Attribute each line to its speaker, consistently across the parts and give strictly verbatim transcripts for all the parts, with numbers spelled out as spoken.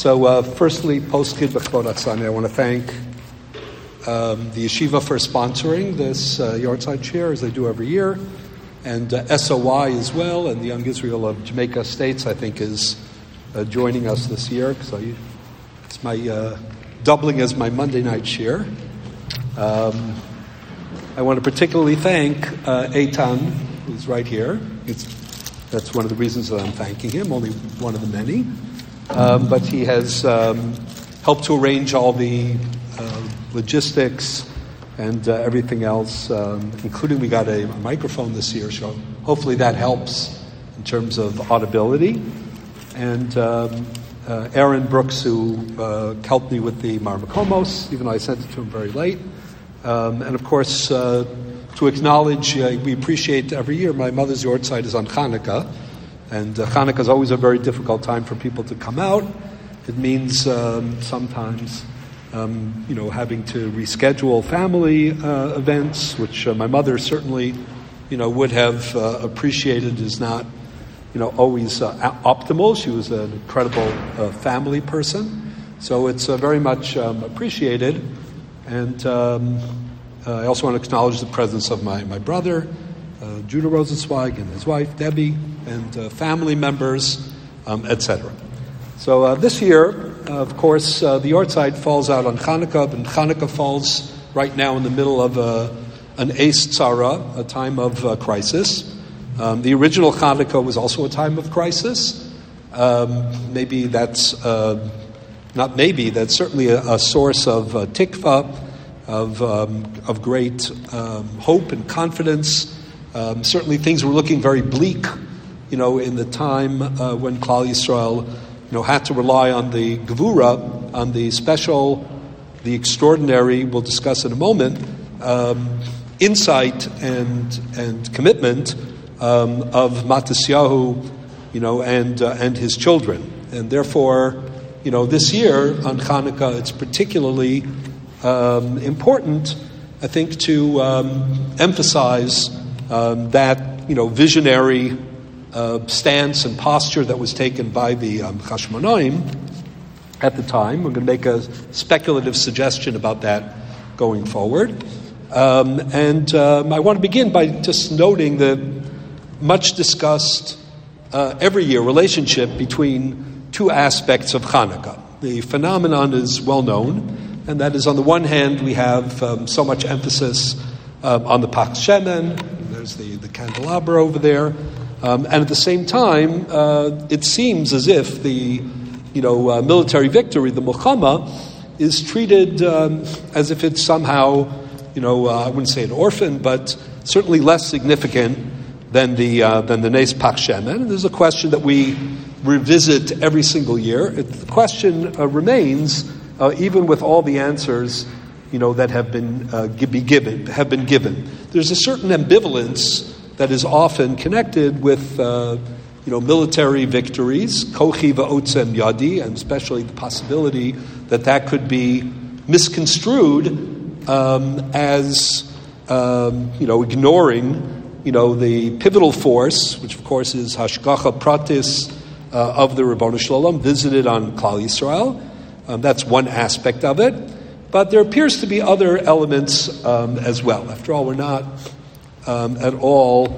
Speaker 1: So, uh, firstly, Post-Kid B'Chvod Atzani, I want to thank um, the Yeshiva for sponsoring this uh, Yahrzeit Shir, as they do every year, and uh, S O Y as well, and the Young Israel of Jamaica States, I think, is uh, joining us this year. So it's my uh, doubling as my Monday night shir. Um, I want to particularly thank uh, Eitan, who's right here. It's, that's one of the reasons that I'm thanking him, only one of the many. Um, but he has um, helped to arrange all the uh, logistics and uh, everything else, um, including we got a, a microphone this year, so hopefully that helps in terms of audibility. And um, uh, Aaron Brooks, who uh, helped me with the Marmakomos, even though I sent it to him very late. Um, and of course, uh, to acknowledge, uh, we appreciate every year, my mother's Yahrzeit is on Hanukkah. And uh, Hanukkah is always a very difficult time for people to come out. It means um, sometimes, um, you know, having to reschedule family uh, events, which uh, my mother certainly, you know, would have uh, appreciated. Is not, you know, always uh, optimal. She was an incredible uh, family person, so it's uh, very much um, appreciated. And um, uh, I also want to acknowledge the presence of my my brother, Uh, Judah Rosenzweig, and his wife, Debbie, and uh, family members, um, et cetera. So uh, this year, uh, of course, uh, the Yahrzeit falls out on Hanukkah, and Hanukkah falls right now in the middle of uh, an Eis Tzara, a time of uh, crisis. Um, the original Hanukkah was also a time of crisis. Um, maybe that's, uh, not maybe, that's certainly a, a source of uh, tikva, of, um, of great um, hope and confidence. Um, certainly things were looking very bleak, you know, in the time uh, when Klal Yisrael, you know, had to rely on the Gevura, on the special, the extraordinary, we'll discuss in a moment, um, insight and and commitment um, of Matisyahu, you know, and uh, and his children. And therefore, you know, this year on Hanukkah, it's particularly um, important, I think, to um, emphasize Um, that, you know, visionary uh, stance and posture that was taken by the um, Hashmonaim at the time. We're going to make a speculative suggestion about that going forward. Um, and um, I want to begin by just noting the much discussed uh, every year relationship between two aspects of Hanukkah. The phenomenon is well known, and that is, on the one hand, we have um, so much emphasis um, on the Pach Shemen. There's the, the candelabra over there. Um, and at the same time, uh, it seems as if the, you know, uh, military victory, the Milchama, is treated um, as if it's somehow, you know, uh, I wouldn't say an orphan, but certainly less significant than the uh, than the Nes Pach Shemen. And there's a question that we revisit every single year. It, the question uh, remains, uh, even with all the answers, you know, that have been uh, be given, have been given. There's a certain ambivalence that is often connected with, uh, you know, military victories, kochi va'otzem yadi, and especially the possibility that that could be misconstrued um, as, um, you know, ignoring, you know, the pivotal force, which of course is hashgacha pratis uh, of the Ribono Shel Olam, visited on Klal Yisrael. Um, that's one aspect of it. But there appears to be other elements um, as well. After all, we're not um, at all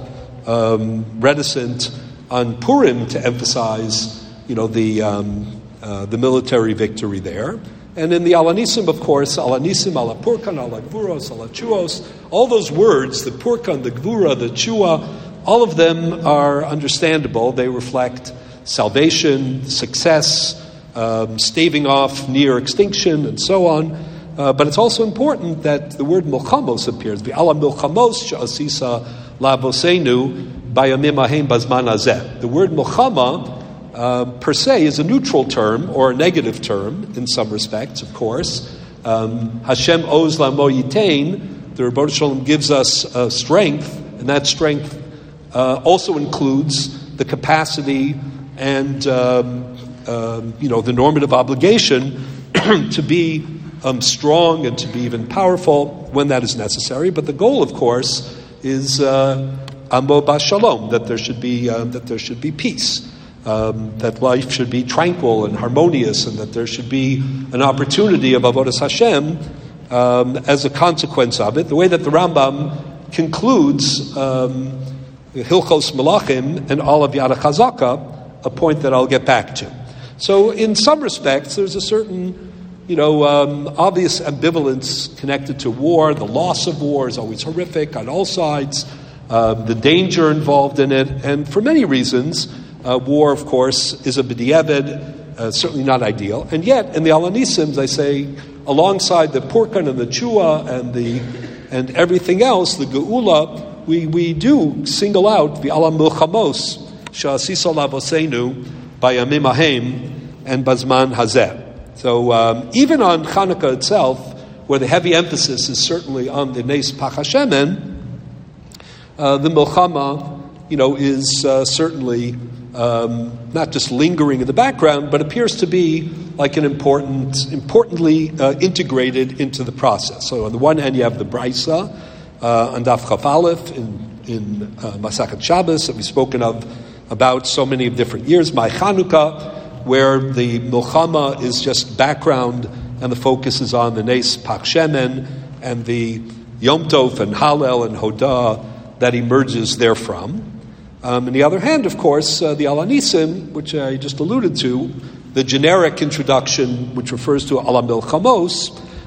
Speaker 1: um, reticent on Purim to emphasize, you know, the um, uh, the military victory there. And in the Alanisim, of course, Alanisim, ala Purkan, ala Gvuros, ala Chuos, all those words, the Purkan, the Gvura, the Chua, all of them are understandable. They reflect salvation, success, um, staving off near extinction, and so on. Uh, but it's also important that the word milchamos appears. V'ala milchamos she'asisa lavosenu bayamim hahem bazman hazeh. The word milchama uh, per se is a neutral term or a negative term in some respects, of course. Um, Hashem oz lamo yitain. The Ribono Shel Olam gives us uh, strength, and that strength uh, also includes the capacity and um, um, you know, the normative obligation to be Um, strong and to be even powerful when that is necessary. But the goal, of course, is uh, amo bas shalom, that there should be uh, that there should be peace. um, that life should be tranquil and harmonious, and that there should be an opportunity of avodas Hashem um, as a consequence of it. The way that the Rambam concludes um, Hilchos Melachim and all of Yad HaChazaka, a point that I'll get back to. So in some respects, there's a certain, you know, um, obvious ambivalence connected to war. The loss of war is always horrific on all sides. Uh, the danger involved in it. And for many reasons, uh, war, of course, is a b'diavad, uh, certainly not ideal. And yet, in the Al HaNisim, as I say, alongside the Purkan and the Chua and the and everything else, the Geula, we, we do single out the Alam Milchamos, Sha'asisa Lavosenu, Bayamim Ahem, and Bazman Hazeh. So um, even on Hanukkah itself, where the heavy emphasis is certainly on the Nes Pach HaShemen, uh, the Milchama, you know, is uh, certainly um, not just lingering in the background, but appears to be like an important, importantly uh, integrated into the process. So on the one hand, you have the Braisa uh, on Daf Chaf Aleph in, in uh, Masachet Shabbos that we've spoken of about so many of different years, My Chanukah, where the Milchama is just background and the focus is on the Nes Pach Shemen and the Yom Tov and Hallel and Hodah that emerges therefrom. Um, on the other hand, of course, uh, the Al HaNisim, which I just alluded to, the generic introduction, which refers to Alam Milchamos,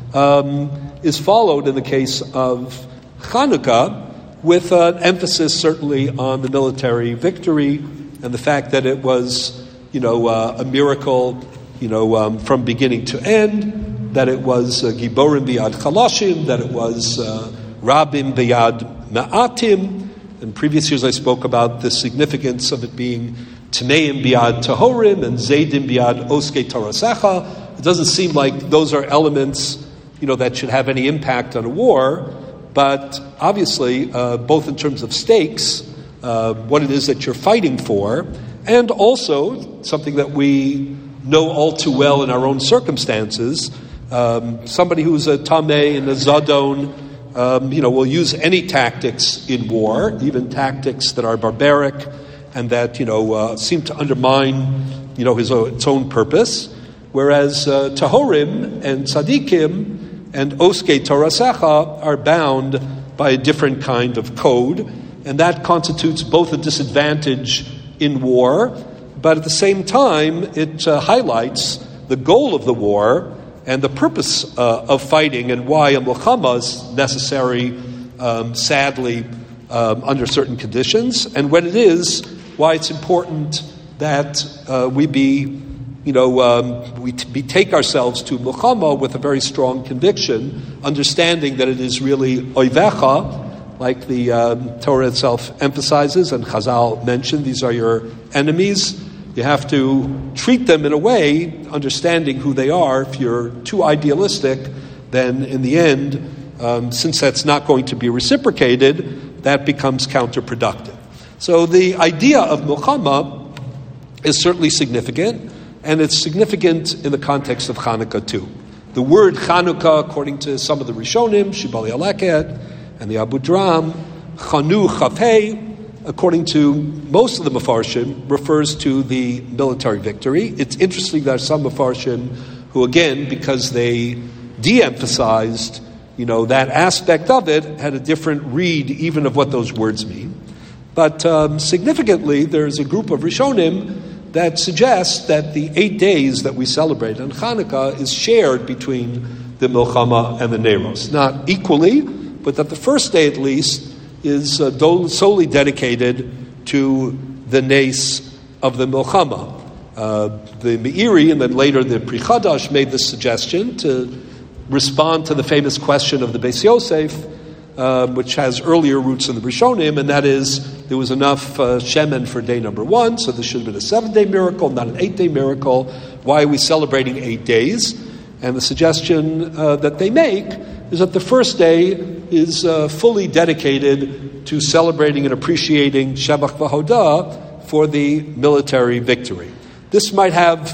Speaker 1: um, is followed in the case of Chanukah with an emphasis certainly on the military victory and the fact that it was, you know, uh, a miracle, you know, um, from beginning to end, that it was uh, Giborim Biyad Chalashim, that it was uh, Rabim Biyad Ma'atim. In previous years I spoke about the significance of it being Tneim Biyad Tahorim and Zaydim Biyad Oskei Torasecha. It doesn't seem like those are elements, you know, that should have any impact on a war, but obviously, uh, both in terms of stakes, uh, what it is that you're fighting for, and also something that we know all too well in our own circumstances. Um, somebody who's a Tameh and a Zadon, um, you know, will use any tactics in war, even tactics that are barbaric and that, you know, uh, seem to undermine, you know, his own, its own purpose. Whereas uh, Tahorim and Tzadikim and Oskei Torasecha are bound by a different kind of code, and that constitutes both a disadvantage in war, but at the same time, it uh, highlights the goal of the war and the purpose uh, of fighting and why a milchama is necessary, um, sadly, um, under certain conditions, and when it is, why it's important that uh, we be, you know, um, we, t- we take ourselves to milchama with a very strong conviction, understanding that it is really oivecha, like the um, Torah itself emphasizes, and Chazal mentioned, these are your enemies. You have to treat them in a way, understanding who they are. If you're too idealistic, then in the end, um, since that's not going to be reciprocated, that becomes counterproductive. So the idea of milchama is certainly significant, and it's significant in the context of Chanukah too. The word Chanukah, according to some of the Rishonim, Shibali Aleket, and the Abu Dram, Chanu Chafei, according to most of the Mefarshim, refers to the military victory. It's interesting that some Mefarshim who, again, because they de-emphasized, you know, that aspect of it, had a different read even of what those words mean. But um, significantly, there's a group of Rishonim that suggests that the eight days that we celebrate on Chanukah is shared between the Milchama and the Neiros. Not equally, but that the first day at least is uh, solely dedicated to the Nes of the Milchama. Uh, the Meiri and then later the Pri Chadash made this suggestion to respond to the famous question of the Beis Yosef, uh, which has earlier roots in the Rishonim, and that is there was enough uh, shemen for day number one, so this should have been a seven-day miracle, not an eight-day miracle. Why are we celebrating eight days? And the suggestion uh, that they make is that the first day is uh, fully dedicated to celebrating and appreciating Shebach v'Hodah for the military victory. This might have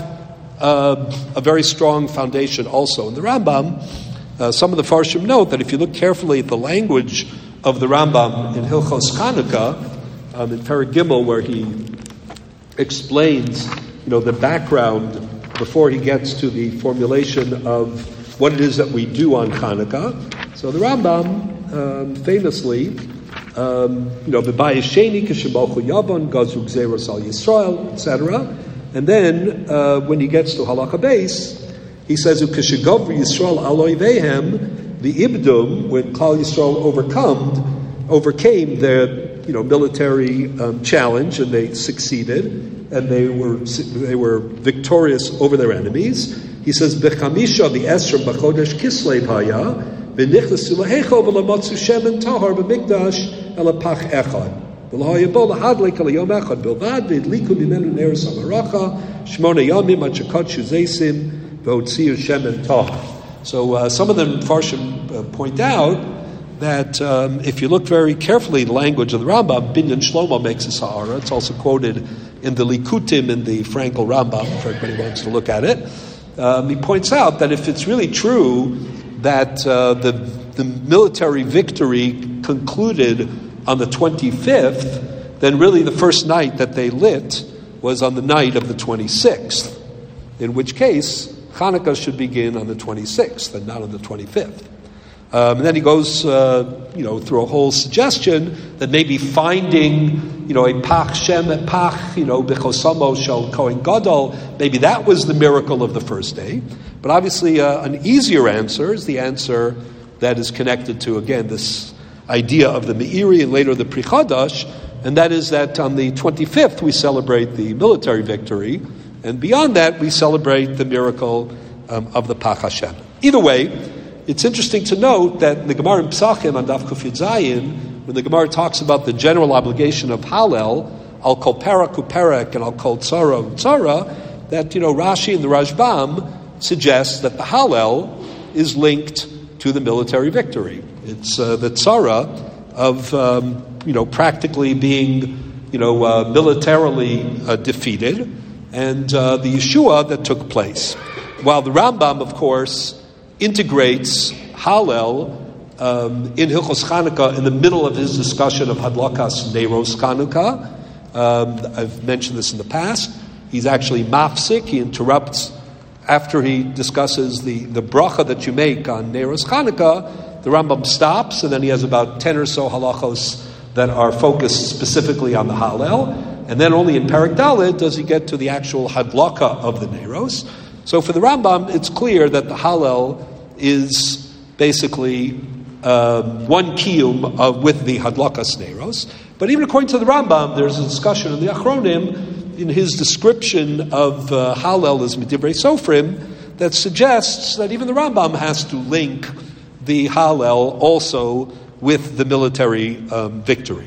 Speaker 1: uh, a very strong foundation also in the Rambam. Uh, some of the Farshim note that if you look carefully at the language of the Rambam in Hilchos Chanukah, um, in Perek Gimel, where he explains, you know, the background before he gets to the formulation of what it is that we do on Hanukkah. So the Rambam um, famously, um, you know, B'bayis Sheni K'shebochu Yavon Gazug Zeros Al Yisrael, et cetera. And then uh, when he gets to Halacha Beis, he says, "Ukeshegov Yisrael Aloi Vehem," the Ibdum, when Klal Yisrael overcome, overcame their, you know, military um, challenge, and they succeeded, and they were they were victorious over their enemies. He says, "Bechamisha the Esra b'chodesh Kislev haya v'nichnasu lahechol v'lamotzu shemen tahar b'mikdash elapach echad v'lahayabol lahadlik alayom echad bilvad v'idliku mimenu neres amaracha shmona yamim achakot shuzesim." So uh, some of the Farshim uh, point out that um, if you look very carefully at the language of the Rambam, Binyan Shlomo makes a Sahara. It's also quoted in the Likutim in the Frankel Rambam, if everybody wants to look at it. Um, he points out that if it's really true that uh, the, the military victory concluded on the twenty-fifth, then really the first night that they lit was on the night of the twenty-sixth, in which case Hanukkah should begin on the twenty-sixth and not on the twenty-fifth. Um, and then he goes, uh, you know, through a whole suggestion that maybe finding, you know, a pach shem pach, you know, bechosamo shel kohen gadol, maybe that was the miracle of the first day. But obviously, uh, an easier answer is the answer that is connected to, again, this idea of the Meiri and later the Pri Chadash, and that is that on the twenty-fifth we celebrate the military victory. And beyond that, we celebrate the miracle um, of the Pach Hashem. Either way, it's interesting to note that in the Gemara in Pesachim on Daf Kuf Yud Zayin, when the Gemara talks about the general obligation of Hallel, Al Kol Perek Uperek and Al Kol Tzara Utzara, that, you know, Rashi and the Rashbam suggest that the Hallel is linked to the military victory. It's uh, the Tzara of, um, you know, practically being, you know, uh, militarily uh, defeated, and uh, the Yeshua that took place. While the Rambam, of course, integrates Hallel um, in Hilchos Chanukah in the middle of his discussion of Hadlakas Neiros Chanukah. Um, I've mentioned this in the past. He's actually mafsik. He interrupts after he discusses the, the bracha that you make on Neiros Chanukah. The Rambam stops, and then he has about ten or so halachos that are focused specifically on the Hallel. And then only in Perek Dalet does he get to the actual hadlaka of the Neiros. So for the Rambam, it's clear that the Hallel is basically uh, one kiyum of, with the hadlakas Neiros. But even according to the Rambam, there's a discussion in the Achronim in his description of uh, Hallel as Midivrei Sofrim that suggests that even the Rambam has to link the Hallel also with the military um, victory.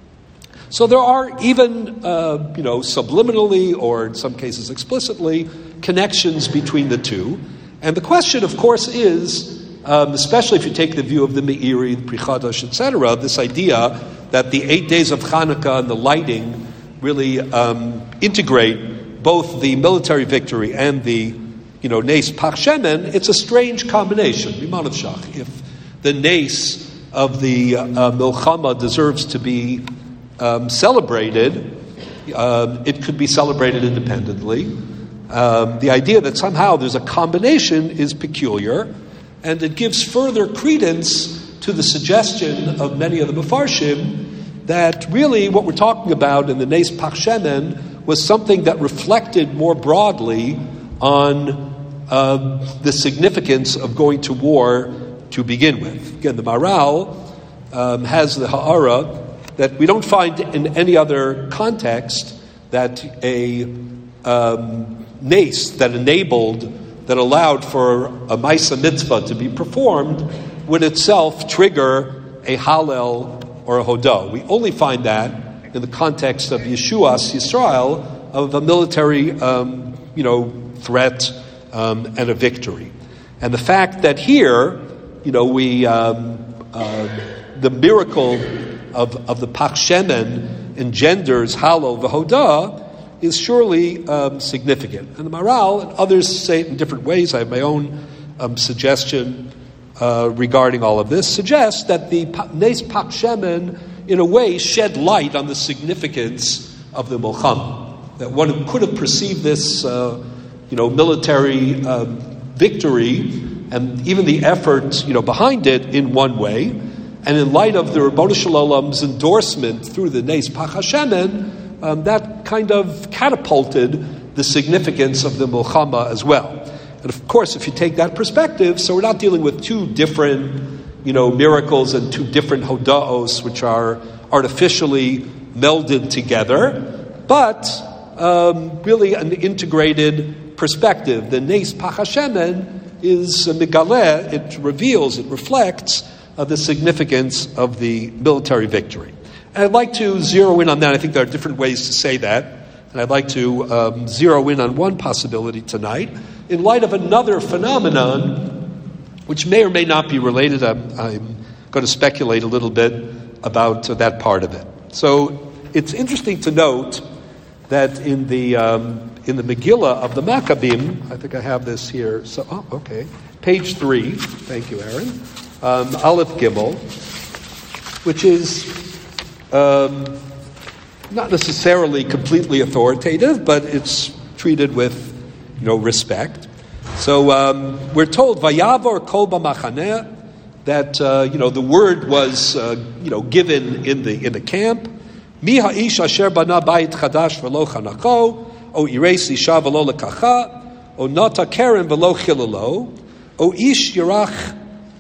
Speaker 1: So there are even, uh, you know, subliminally or in some cases explicitly, connections between the two. And the question, of course, is, um, especially if you take the view of the Meiri, the Pri Chadash, et cetera, this idea that the eight days of Hanukkah and the lighting really um, integrate both the military victory and the, you know, Nes Pach Shemen. It's a strange combination. Mimanav Shach. If the Nes of the uh, Milchama deserves to be Um, celebrated, um, it could be celebrated independently. Um, the idea that somehow there's a combination is peculiar, and it gives further credence to the suggestion of many of the Mefarshim that really what we're talking about in the Nes Pach Shemen was something that reflected more broadly on uh, the significance of going to war to begin with. Again, the Maharal um, has the Ha'ara that we don't find in any other context that a um, nes that enabled, that allowed for a Maisa Mitzvah to be performed would itself trigger a Hallel or a Hodah. We only find that in the context of Yeshuas Yisrael, of a military um, you know, threat um, and a victory. And the fact that here, you know, we um, uh, the miracle Of, of the Pach Shemen engenders Hallel v'Hodah is surely um, significant. And the Maharal and others say it in different ways. I have my own um, suggestion uh, regarding all of this. Suggests that the Nes Pach Shemen, in a way, shed light on the significance of the Milchama. that one could have perceived this, uh, you know, military uh, victory and even the effort, you know, behind it in one way. And in light of the Rebbeinu Shalom's endorsement through the Nes Pach HaShemen, um, that kind of catapulted the significance of the Milchama as well. And of course, if you take that perspective, so we're not dealing with two different, you know, miracles and two different Hoda'os, which are artificially melded together, but um, really an integrated perspective. The Nes Pach HaShemen is uh, Megaleh, it reveals, it reflects uh, the significance of the military victory. And I'd like to zero in on that. I think there are different ways to say that. And I'd like to um, zero in on one possibility tonight in light of another phenomenon which may or may not be related. I'm, I'm going to speculate a little bit about uh, that part of it. So it's interesting to note that in the um, in the Megillah of the Maccabim, I think I have this here. So, oh, okay, page three. Thank you, Aaron. Um, Aleph Gimel, which is um, not necessarily completely authoritative, but it's treated with, you know, respect. So um, we're told Vayavor Kol B'Machaneh, that uh, you know the word was uh, you know given in the in the camp. Mi ha'ish asher bana bayit chadash v'lo chanacho, o ireis isha v'lo lekacha, o nata keren v'lo chilalo, o ish yirach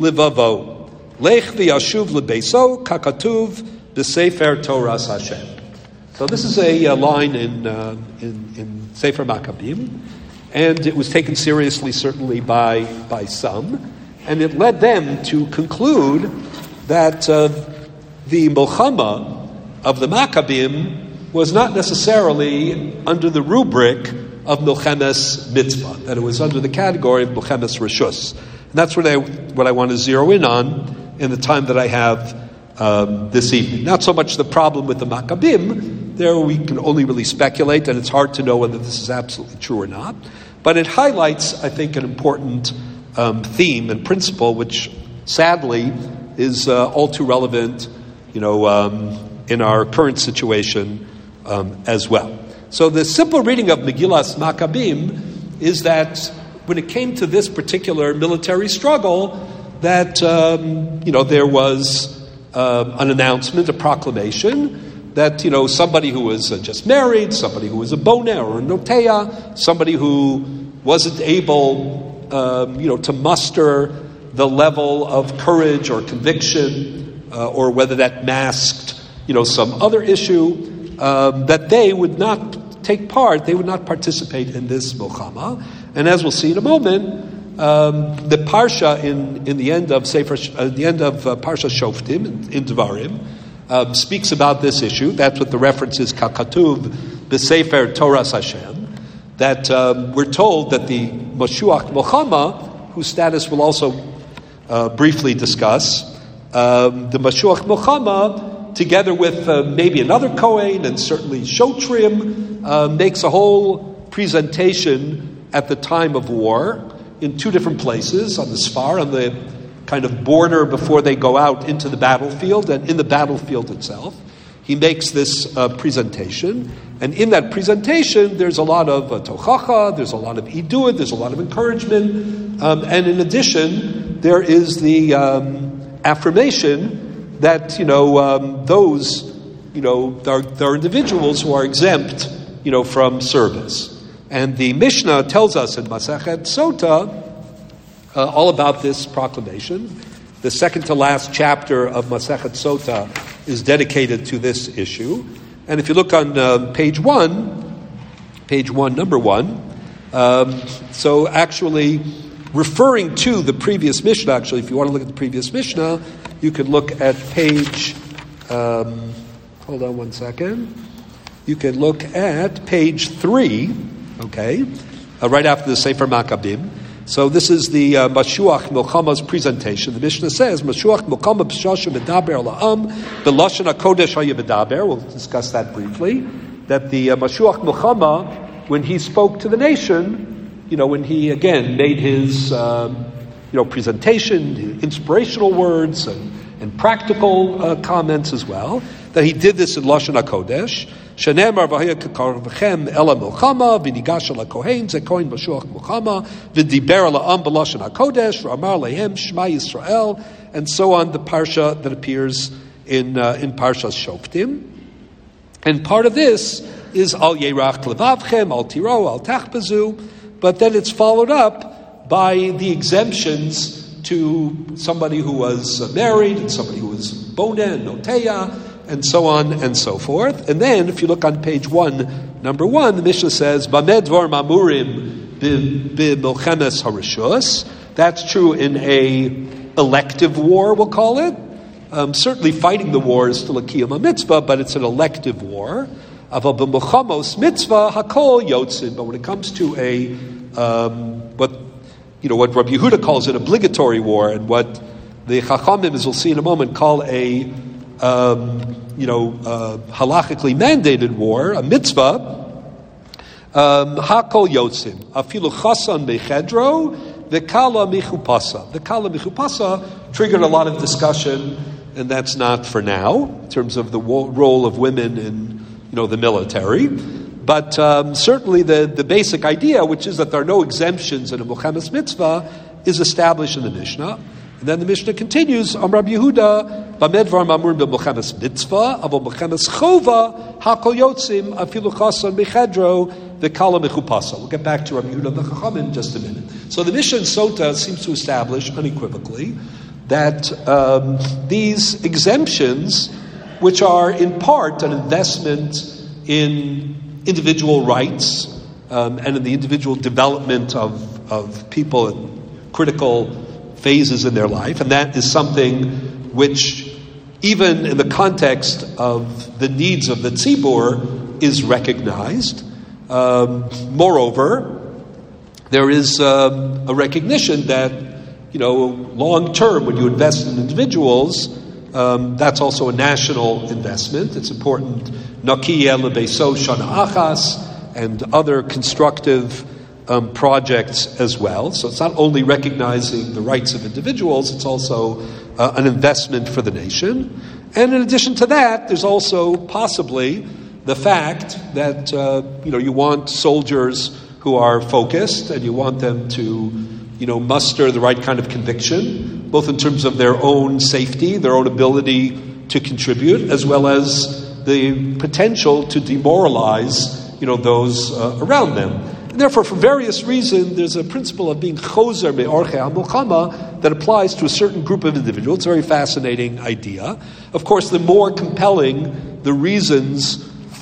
Speaker 1: livavo, lech v'yashuv lebeiso, kakatuv b'sefer Toras Hashem. So this is a, a line in, uh, in in Sefer Maccabim, and it was taken seriously certainly by by some. And it led them to conclude that uh, the Milchama of the Maccabim was not necessarily under the rubric of Milchemes Mitzvah, that it was under the category of Milchemes Rishus. And that's what I, what I want to zero in on in the time that I have um, this evening. Not so much the problem with the Maccabim, there we can only really speculate, and it's hard to know whether this is absolutely true or not. But it highlights, I think, an important Um, theme and principle, which sadly is uh, all too relevant, you know, um, in our current situation um, as well. So the simple reading of Megillas Maccabim is that when it came to this particular military struggle, that um, you know there was uh, an announcement, a proclamation that you know somebody who was uh, just married, somebody who was a boneh or a notea, somebody who wasn't able Um, you know, to muster the level of courage or conviction, uh, or whether that masked, you know, some other issue, um, that they would not take part, they would not participate in this Milchama. And as we'll see in a moment, um, the Parsha in, in the end of Sefer, uh, the end of uh, Parsha Shoftim in, in Devarim um, speaks about this issue. That's what the reference is, Kakatuv b'Sefer Toras Hashem. That um, we're told that the Mashiach Milchama, whose status we'll also uh, briefly discuss, um, the Mashiach Milchama, together with uh, maybe another Kohen and certainly Shotrim, uh, makes a whole presentation at the time of war in two different places, on the Sfar, on the kind of border before they go out into the battlefield, and in the battlefield itself. He makes this uh, presentation, and in that presentation, there's a lot of uh, tochacha, there's a lot of idud, there's a lot of encouragement, um, and in addition, there is the um, affirmation that you know um, those you know there are, there are individuals who are exempt, you know, from service, and the Mishnah tells us in Masechet Sota uh, all about this proclamation. The second to last chapter of Masechet Sota is dedicated to this issue. And if you look on uh, page one, page one, number one, um, so actually referring to the previous Mishnah, actually, if you want to look at the previous Mishnah, you can look at page, um, hold on one second, you can look at page three, okay, uh, right after the Sefer Maccabim. So this is the uh, Mashiach Milchama's presentation. The Mishnah says, Mashiach Milchama b'shasha medaber la'am b'lashon hakodesh haya medaber. We'll discuss that briefly. That the uh, Mashiach Milchama, when he spoke to the nation, you know, when he again made his um, you know presentation, inspirational words, and and practical uh, comments as well, that he did this in Lashon HaKodesh. Shenemar v'haya kekar v'chem ela milchama v'nigash ala kohen zekoin b'shuach milchama v'diber ala am b'lashon HaKodesh v'amar lehem Shema Yisrael, and so on, the parsha that appears in uh, in Parshas Shoftim. And part of this is al yerach levavchem, al tiro, al tachbazu, but then it's followed up by the exemptions to somebody who was married, and somebody who was bona and noteya, and so on and so forth. And then, if you look on page one, number one, the Mishnah says, Bamed dvar mamurim b'milchemes harishus. That's true in a elective war, we'll call it. Um, certainly fighting the war is still a kiyum mitzvah, but it's an elective war. Aval b'milchamos mitzvah hakol yotzin. But when it comes to a, um, what, you know, what Rabbi Yehuda calls an obligatory war, and what the Chachamim, as we'll see in a moment, call a, um, you know, uh, halachically mandated war, a mitzvah, hakol yotzin. Afilu chasan bechedro, v'kala michupasa. The kala michupasa triggered a lot of discussion, and that's not for now, in terms of the wo- role of women in, you know, the military. But um, certainly the, the basic idea, which is that there are no exemptions in a Milchemes mitzvah, is established in the Mishnah. And then the Mishnah continues, Am Rabbi Yehuda, Bamedvar Mamurim b'Milchemes mitzvah, Avo Milchemes chova, hakol yotzim, afilu chasan bechedro, v'kala mechupasa. We'll get back to Rabbi Yehuda the Chacham in just a minute. So the Mishnah in Sota seems to establish unequivocally that um, these exemptions, which are in part an investment in individual rights um, and in the individual development of, of people in critical phases in their life, and that is something which, even in the context of the needs of the tzibur, is recognized. Um, moreover, there is um, a recognition that, you know, long term, when you invest in individuals, um, that's also a national investment. It's important. Nakiya lebeso shana achas, and other constructive um, projects as well. So it's not only recognizing the rights of individuals; it's also uh, an investment for the nation. And in addition to that, there's also possibly the fact that uh, you know you want soldiers who are focused, and you want them to, you know, muster the right kind of conviction, both in terms of their own safety, their own ability to contribute, as well as the potential to demoralize, you know, those uh, around them. And therefore, for various reasons, there's a principle of being choser me'orchei ha'milchama that applies to a certain group of individuals. It's a very fascinating idea. Of course, the more compelling the reasons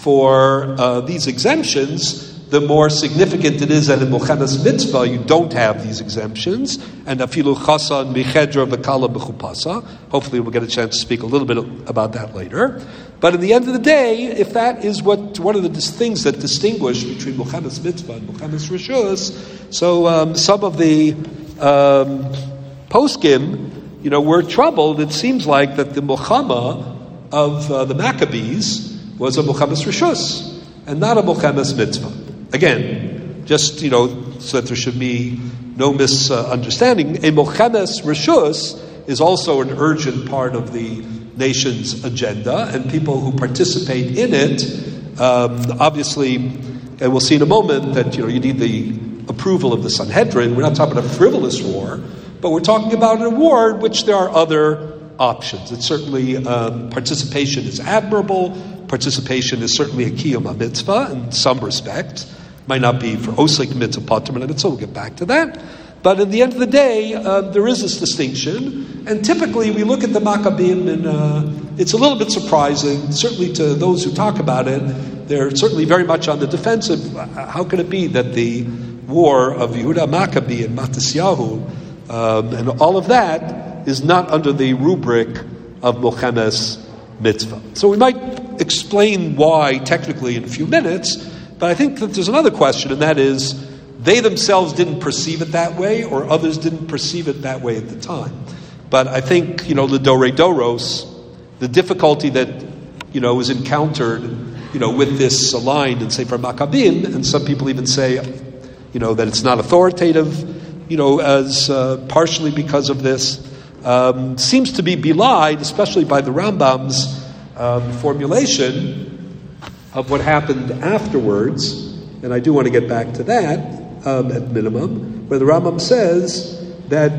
Speaker 1: for uh, these exemptions, the more significant it is that in Milchemes mitzvah you don't have these exemptions, and afilu chasan michedra v'kala b'chupasa. Hopefully we'll get a chance to speak a little bit about that later. But at the end of the day, if that is what one of the dis- things that distinguish between Milchemes mitzvah and Milchemes rishus, so um, some of the um, poskim, you know, were troubled. It seems like that the Milchama of uh, the Maccabees was a Milchemes rishus and not a Milchemes mitzvah. Again, just, you know, so that there should be no misunderstanding, a Milchemes rishus is also an urgent part of the nation's agenda, and people who participate in it, um, obviously, and we'll see in a moment that, you know, you need the approval of the Sanhedrin. We're not talking about a frivolous war, but we're talking about a war in which there are other options. It's certainly, um, participation is admirable. Participation is certainly a kiyum mitzvah in some respects. Might not be for osik mitzvah pater, so we'll get back to that. But at the end of the day, uh, there is this distinction. And typically we look at the Maccabeim and uh, it's a little bit surprising, certainly to those who talk about it. They're certainly very much on the defensive. How can it be that the war of Yehuda Maccabee and Matisyahu um, and all of that is not under the rubric of Milchemes mitzvah? So we might explain why technically in a few minutes, but I think that there's another question, and that is, they themselves didn't perceive it that way, or others didn't perceive it that way at the time. But I think, you know, the Dorei Doros, the difficulty that, you know, was encountered, you know, with this line in Sefer Maccabim, and some people even say, you know, that it's not authoritative, you know, as uh, partially because of this. um, seems to be belied, especially by the Rambam's um, formulation of what happened afterwards. And I do want to get back to that um, at minimum, where the Rambam says that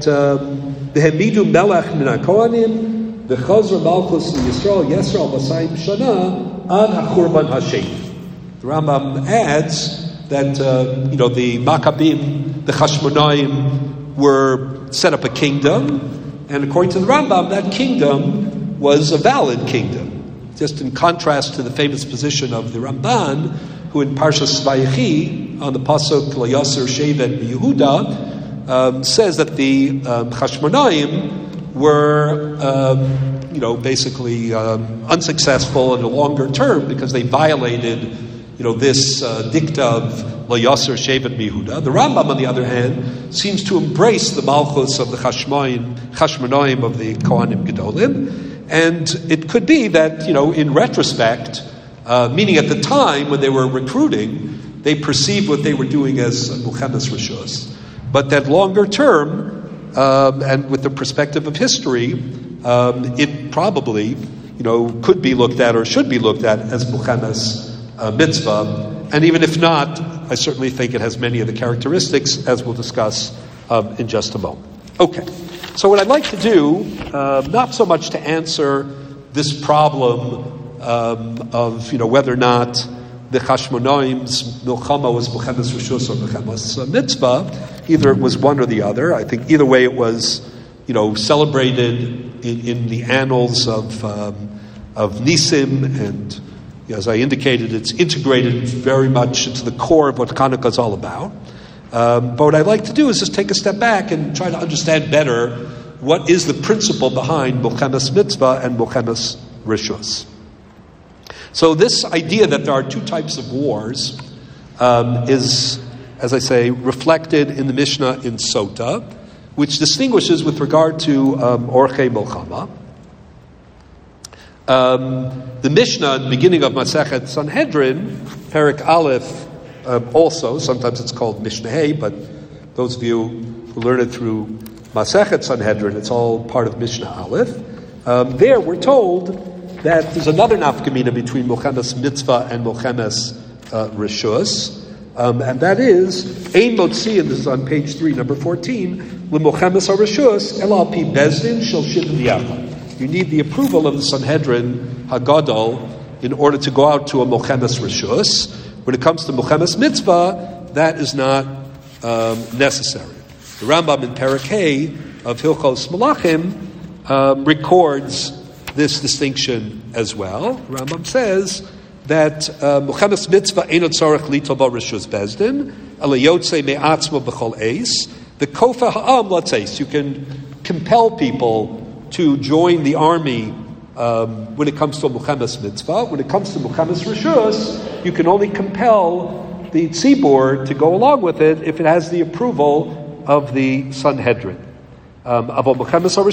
Speaker 1: v'hemidu melech min hakohanim v'chazra malchus Yisrael Yisrael Masayim Shana ad hachurban hashem. The Rambam adds that uh, you know the Maccabim, the Chashmonaim, were set up a kingdom, and according to the Rambam, that kingdom was a valid kingdom. Just in contrast to the famous position of the Ramban, who in Parshas Vayechi, on the pasuk Layaser Shevet Yehuda, um, says that the um, Chashmonaim were, um, you know, basically um, unsuccessful in the longer term because they violated, you know, this uh, dicta of Layaser Shevet Yehuda. The Rambam, on the other hand, seems to embrace the Malchus of the Chashmonaim, Chashmonaim of the Kohanim Gedolim, and it could be that, you know, in retrospect, uh, meaning at the time when they were recruiting, they perceived what they were doing as Muchemes Rishus, but that longer term, um, and with the perspective of history, um, it probably, you know, could be looked at or should be looked at as Muchemes uh, mitzvah, and even if not, I certainly think it has many of the characteristics, as we'll discuss um, in just a moment. Okay, so what I'd like to do, uh, not so much to answer this problem um, of, you know, whether or not the Chashmonaim's milchama was Muchemes Rishus or Muchemes mitzvah, either it was one or the other. I think either way it was, you know, celebrated in, in the annals of um, of Nisim, and as I indicated, it's integrated very much into the core of what Hanukkah is all about. Um, but what I'd like to do is just take a step back and try to understand better what is the principle behind Muchemes mitzvah and Muchemes Rishus. So this idea that there are two types of wars um, is, as I say, reflected in the Mishnah in Sota, which distinguishes with regard to um, Orchei Milchama. Um, the Mishnah at the beginning of Masechet Sanhedrin, Perek Aleph, um, also, sometimes it's called Mishnah Hey, but those of you who learn it through Masechet Sanhedrin, it's all part of Mishnah Aleph. Um, there we're told that there's another nafkamina between Muchemes mitzvah and Muchemes uh, Rishus, um, and that is Ein Motzi, and this is on page three, number fourteen, LeMuchemes HaRishus El Al Pi Bezdin Shel Shivim Yachad. You need the approval of the Sanhedrin Hagadol in order to go out to a Muchemes Rishus. When it comes to Muchemes mitzvah, that is not um, necessary. The Rambam in Perek Hey of Hilchos Malachim um, records this distinction as well. The Rambam says that Muchemes mitzvah einot tzarich litova rishus bezdin alayotze me'atzma b'chol eis the kofa ha'am latzeis. You can compel people to join the army um, when it comes to a Muchemes mitzvah. When it comes to Muchemes rishus, you can only compel the tzibur to go along with it if it has the approval of the Sanhedrin. Um, so there are at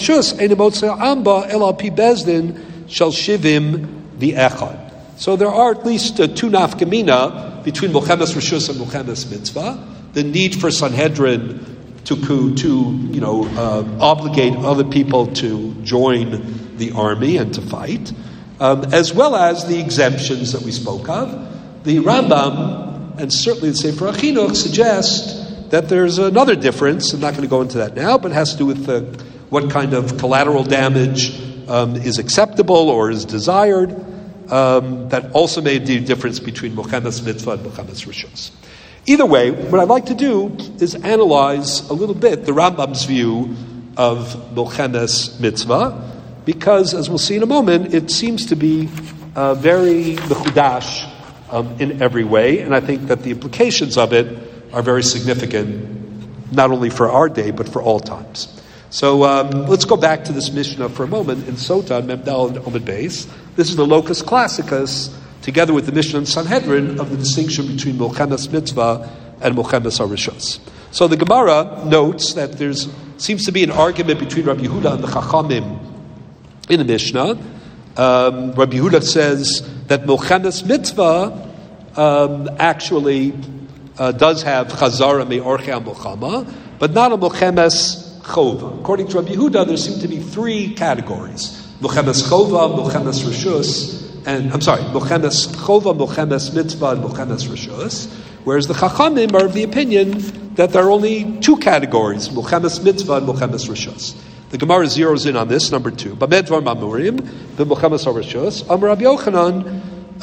Speaker 1: least uh, two nafkamina between Muchemes Rishus and Muchemes Mitzvah. The need for Sanhedrin to, to you know, uh, obligate other people to join the army and to fight, um, as well as the exemptions that we spoke of. The Rambam, and certainly the Sefer HaChinuch, suggest that there's another difference. I'm not going to go into that now, but it has to do with uh, what kind of collateral damage um, is acceptable or is desired. Um, that also made the difference between Muchemes mitzvah and Muchemes Rishus. Either way, what I'd like to do is analyze a little bit the Rambam's view of Muchemes mitzvah, because, as we'll see in a moment, it seems to be uh, very mechudash um, in every way, and I think that the implications of it are very significant, not only for our day, but for all times. So um, let's go back to this Mishnah for a moment in Sota, Memdal and Omid Beis. This is the locus classicus, together with the Mishnah and Sanhedrin, of the distinction between Muchemes mitzvah and Muchemes HaRishus. So the Gemara notes that there seems to be an argument between Rabbi Yehuda and the Chachamim in the Mishnah. Um, Rabbi Yehuda says that Muchemes mitzvah um, actually Uh, does have chazara me'orchei milchama, but not a Muchemes chova. According to Rabbi Yehuda, there seem to be three categories: milchemes chova, milchemes reshus, and I'm sorry, milchemes chova, milchemes mitzvah, and milchemes reshus. Whereas the Chachamim are of the opinion that there are only two categories: milchemes mitzvah and milchemes reshus. The Gemara zeroes in on this, number two. Bamedvar mamurim, the milchemes reshus. Amar Rabbi Yochanan,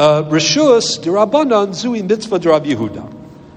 Speaker 1: reshus derabanan zui mitzvah d'Rabbi Yehuda.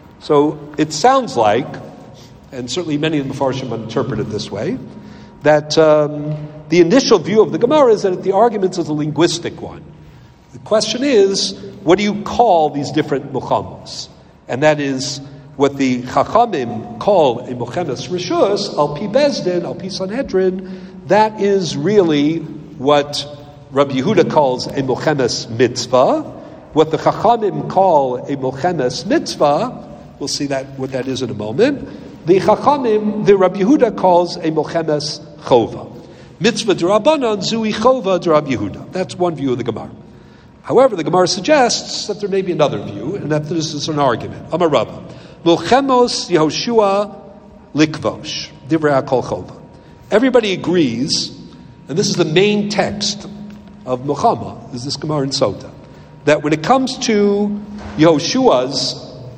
Speaker 1: So it sounds like, and certainly many of the Mefarshim interpret it this way, that um, the initial view of the Gemara is that the argument is a linguistic one. The question is, what do you call these different milchamos? And that is what the Chachamim call a milchemes reshus, al pi bezdin, al pi Sanhedrin. That is really what Rabbi Yehuda calls a milchemes mitzvah. What the Chachamim call a milchemes mitzvah, we'll see that what that is in a moment. The Chachamim, the Rabbi Yehuda calls a milchemes chova. Mitzvah d'Rabbanan zui chova d'Rabbi Yehuda. That's one view of the Gemara. However, the Gemara suggests that there may be another view, and that this is an argument. Amar Rabba, milchemos Yehoshua likvosh divrei hakol chova. Everybody agrees, and this is the main text of Milchama, is this Gemara in Sota, that when it comes to Yehoshua's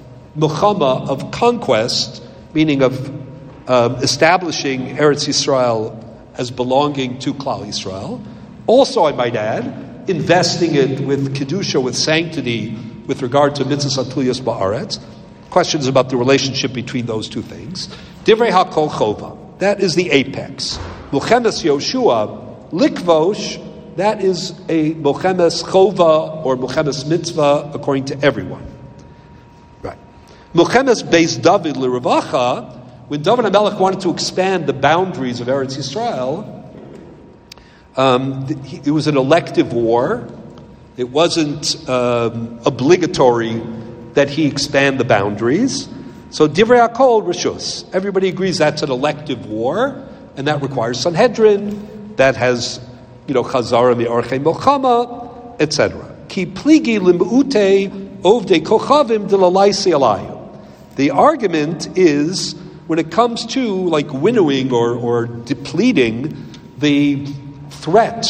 Speaker 1: Milchama of conquest, meaning of um, establishing Eretz Yisrael as belonging to Klal Yisrael, also, I might add, investing it with Kedusha, with sanctity, with regard to Mitzvahs Atuliyos Ba'aretz. Questions about the relationship between those two things. Divrei HaKol Chova, that is the apex. Milchemes Yehoshua Likvosh, that is a Milchemes Chova or Milchemes Mitzvah according to everyone. Right. Milchemes Beis David L'Revacha, when David HaMelech wanted to expand the boundaries of Eretz Yisrael, um, it was an elective war. It wasn't um, obligatory that he expand the boundaries. So Divrei HaKol Rishus. Everybody agrees that's an elective war, and that requires Sanhedrin, that has, you know, Chazara mi'orchei Milchama, et cetera. Ki pligi lim'ute ovdei kochavim d'lalaisi alayu. The argument is, when it comes to like winnowing or, or depleting the threat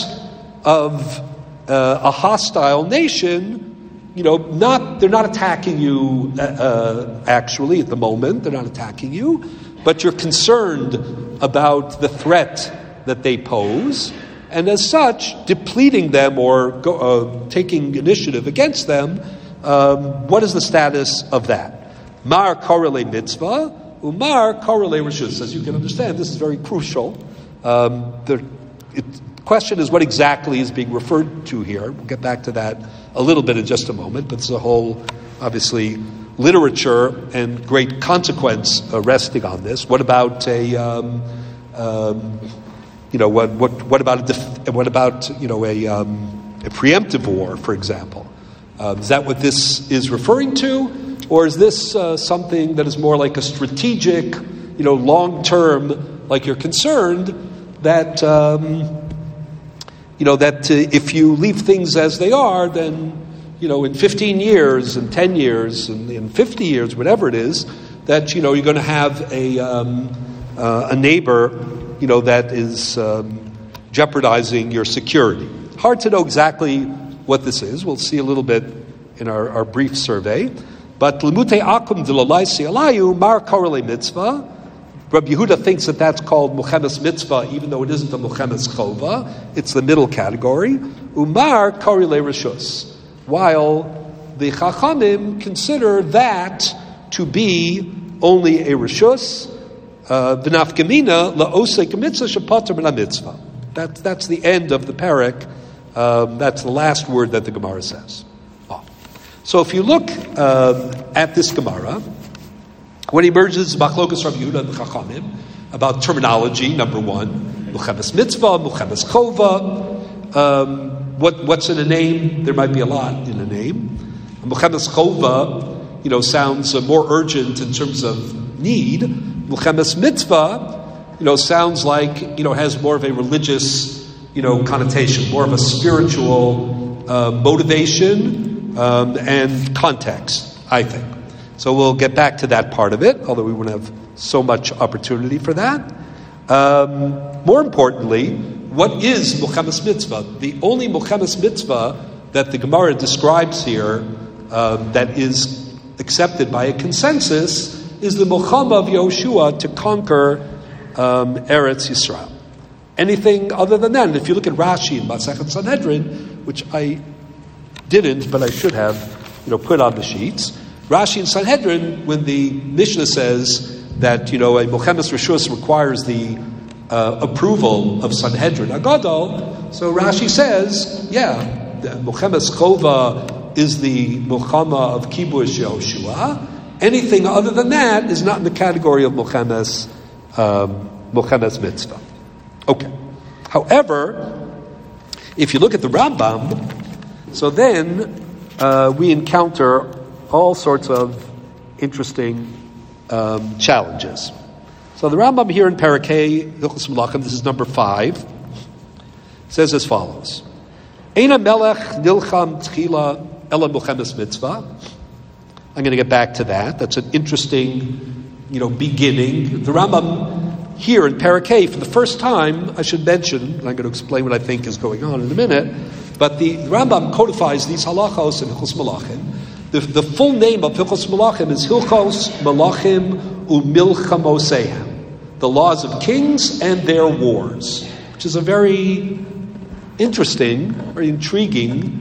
Speaker 1: of uh, a hostile nation, you know, not they're not attacking you uh, uh, actually at the moment. They're not attacking you, but you're concerned about the threat that they pose, and as such, depleting them or go, uh, taking initiative against them. Um, what is the status of that? Mar korele mitzvah, umar korele reshus. As you can understand, this is very crucial. Um, the it, question is what exactly is being referred to here. We'll get back to that a little bit in just a moment, but there's a whole, obviously, literature and great consequence uh, resting on this. What about a, um, um, you know, what what what about a def- what about you know a um, a preemptive war, for example? Uh, is that what this is referring to, or is this uh, something that is more like a strategic, you know, long term? Like you're concerned that. Um, You know, that uh, if you leave things as they are, then, you know, in fifteen years and ten years and in fifty years, whatever it is, that, you know, you're going to have a um, uh, a neighbor, you know, that is um, jeopardizing your security. Hard to know exactly what this is. We'll see a little bit in our, our brief survey. But Limute Akum D'Lalaisi Alayu Mar Korele Mitzvah. Rabbi Yehuda thinks that that's called Milchemes Mitzvah, even though it isn't a Milchemes Chova. It's the middle category. Umar Korele Rishus. While the Chachamim consider that to be only a Rishus, V'nafkamina la'osek mitzvah shepater min mitzvah. That's that's the end of the parak. Um, that's the last word that the Gemara says. Oh. So if you look um, at this Gemara, what emerges, Machlokas Rabbi Yehuda and the Chachamim, about terminology, number one, Milchemes Mitzvah, Milchemes Chova. Um, what, what's in a name? There might be a lot in a name. Milchemes Chova, you know, sounds uh, more urgent in terms of need. Milchemes Mitzvah, you know, sounds like, you know, has more of a religious, you know, connotation, more of a spiritual uh, motivation um, and context, I think. So we'll get back to that part of it, although we won't have so much opportunity for that. Um, more importantly, what is Milchemes Mitzvah? The only Milchemes Mitzvah that the Gemara describes here um, that is accepted by a consensus is the Milchama of Yehoshua to conquer um, Eretz Yisrael. Anything other than that, and if you look at Rashi in Masechet Sanhedrin, which I didn't, but I should have, you know, put on the sheets. Rashi in Sanhedrin, when the Mishnah says that, you know, a Milchemes Reshus requires the uh, approval of Sanhedrin Agadol, so Rashi says, yeah, the Milchemes Chova is the Milchama of Kibush Yehoshua. Anything other than that is not in the category of Milchemes, um, Milchemes Mitzvah. Okay. However, if you look at the Rambam, so then uh, we encounter all sorts of interesting um, challenges. So the Rambam here in Parakeh, Hilchos Melachim, this is number five, says as follows: Eina melech nilcham tchila ela milchemes mitzvah. I'm going to get back to that. That's an interesting, you know, beginning. The Rambam here in Parakeh, for the first time, I should mention, and I'm going to explain what I think is going on in a minute, but the Rambam codifies these halachos in Hilchos Melachim. The, the full name of Hilchos Melachim is Hilchos Melachim Umilchamosehem, the laws of kings and their wars, which is a very interesting, very intriguing,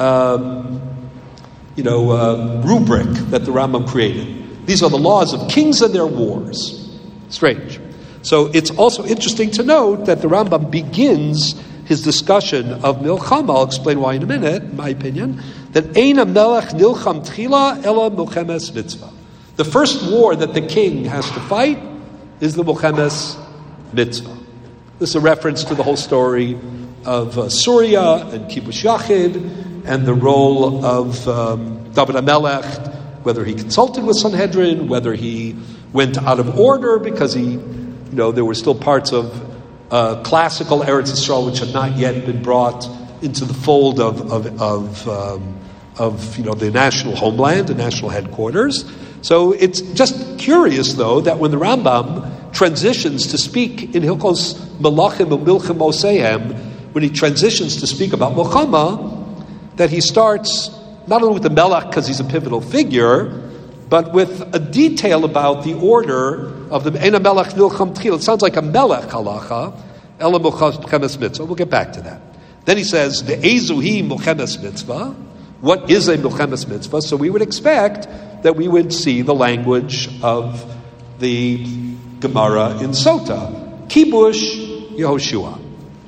Speaker 1: um, you know, uh, rubric that the Rambam created. These are the laws of kings and their wars. Strange. So it's also interesting to note that the Rambam begins his discussion of Milchama, I'll explain why in a minute, in my opinion, that Eina melech nilcham tchila ela Milchemes Mitzvah. The first war that the king has to fight is the Milchemes Mitzvah. This is a reference to the whole story of uh, Surya and Kibush Yachid and the role of um, David HaMelech, whether he consulted with Sanhedrin, whether he went out of order because he, you know, there were still parts of uh, classical Eretz Yisrael which had not yet been brought into the fold of of of, um, of you know the national homeland, the national headquarters. So it's just curious, though, that when the Rambam transitions to speak in Hilchos Melachim Umilchamosehem, when he transitions to speak about Milchama, that he starts not only with the Melech because he's a pivotal figure, but with a detail about the order of the Eina Melech Nilcham Tchila. It sounds like a Melech halacha, Ela Milchemes Mitzvah. We'll get back to that. Then he says, the Ezuhi Milchemes Mitzvah. What is a Milchemes Mitzvah? So we would expect that we would see the language of the Gemara in Sota. Kibush Yehoshua.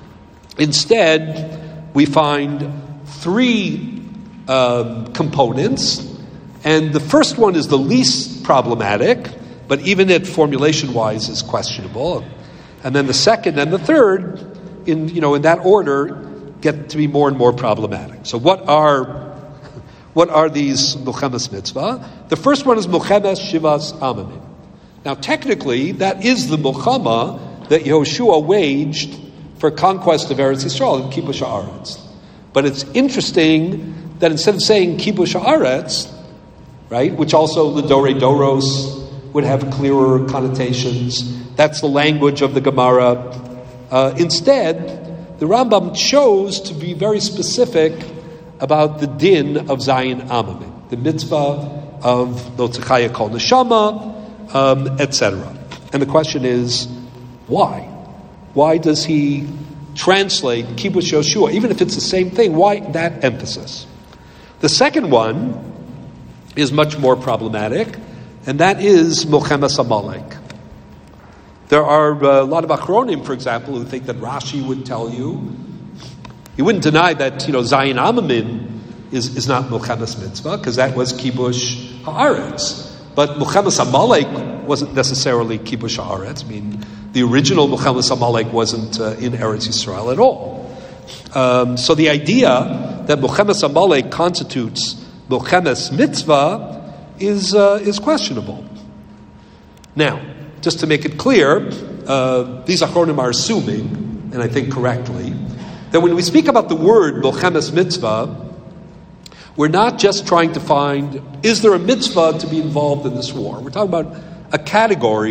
Speaker 1: Instead, we find three um, components. And the first one is the least problematic, but even it formulation-wise is questionable. And then the second and the third, in you know in that order, get to be more and more problematic. So what are what are these Milchemes Mitzvah? The first one is Milchemes Shivas Amamim. Now, technically, that is the Milchama that Yehoshua waged for conquest of Eretz Yisrael in Kibush Haaretz. But it's interesting that instead of saying Kibush Haaretz, right, which also the Dore Doros would have clearer connotations. That's the language of the Gemara. Uh, instead, the Rambam chose to be very specific about the din of Zayin Amamim, the mitzvah of Notzechaya Kol Neshama, um, et cetera. And the question is, why? Why does he translate Kibush Yehoshua, even if it's the same thing? Why that emphasis? The second one is much more problematic, and that is Milchemes Amalek. There are uh, a lot of Achronim, for example, who think that Rashi would tell you, he wouldn't deny that, you know, Zayin Amamim is, is not Milchemes Mitzvah, because that was Kibush Haaretz. But Milchemes Amalek wasn't necessarily Kibush Haaretz. I mean, the original Milchemes Amalek wasn't uh, in Eretz Yisrael at all. Um, so the idea that Milchemes Amalek constitutes Milchemes Mitzvah is uh, is questionable. Now, just to make it clear, uh, these Achronim are assuming, and I think correctly, that when we speak about the word Milchemes Mitzvah, we're not just trying to find, is there a mitzvah to be involved in this war? We're talking about a category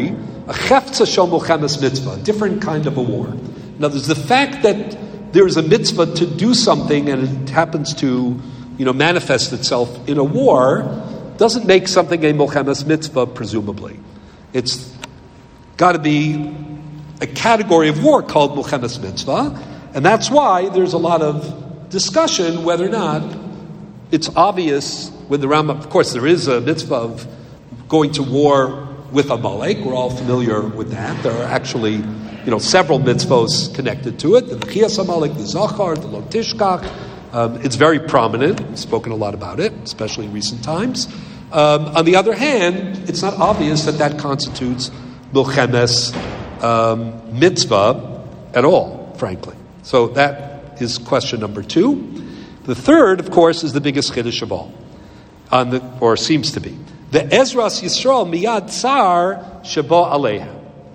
Speaker 1: a chefza shel milchemes mitzvah, a different kind of a war. In other words, the fact that there is a mitzvah to do something and it happens to, you know, manifest itself in a war doesn't make something a milchemes mitzvah, presumably. It's got to be a category of war called milchemes mitzvah, and that's why there's a lot of discussion whether or not it's obvious when the Rambam, of course, there is a mitzvah of going to war with Amalek. We're all familiar with that. There are actually, you know, several mitzvahs connected to it. The B'chias Amalek, the Zachar, the Lo Tishkach. Um, it's very prominent. We've spoken a lot about it, especially in recent times. Um, on the other hand, it's not obvious that that constitutes milchemes um, mitzvah at all, frankly. So that is question number two. The third, of course, is the biggest chiddush of all, on the, or seems to be. The Ezras Yisrael miyad tsar shebo aleha,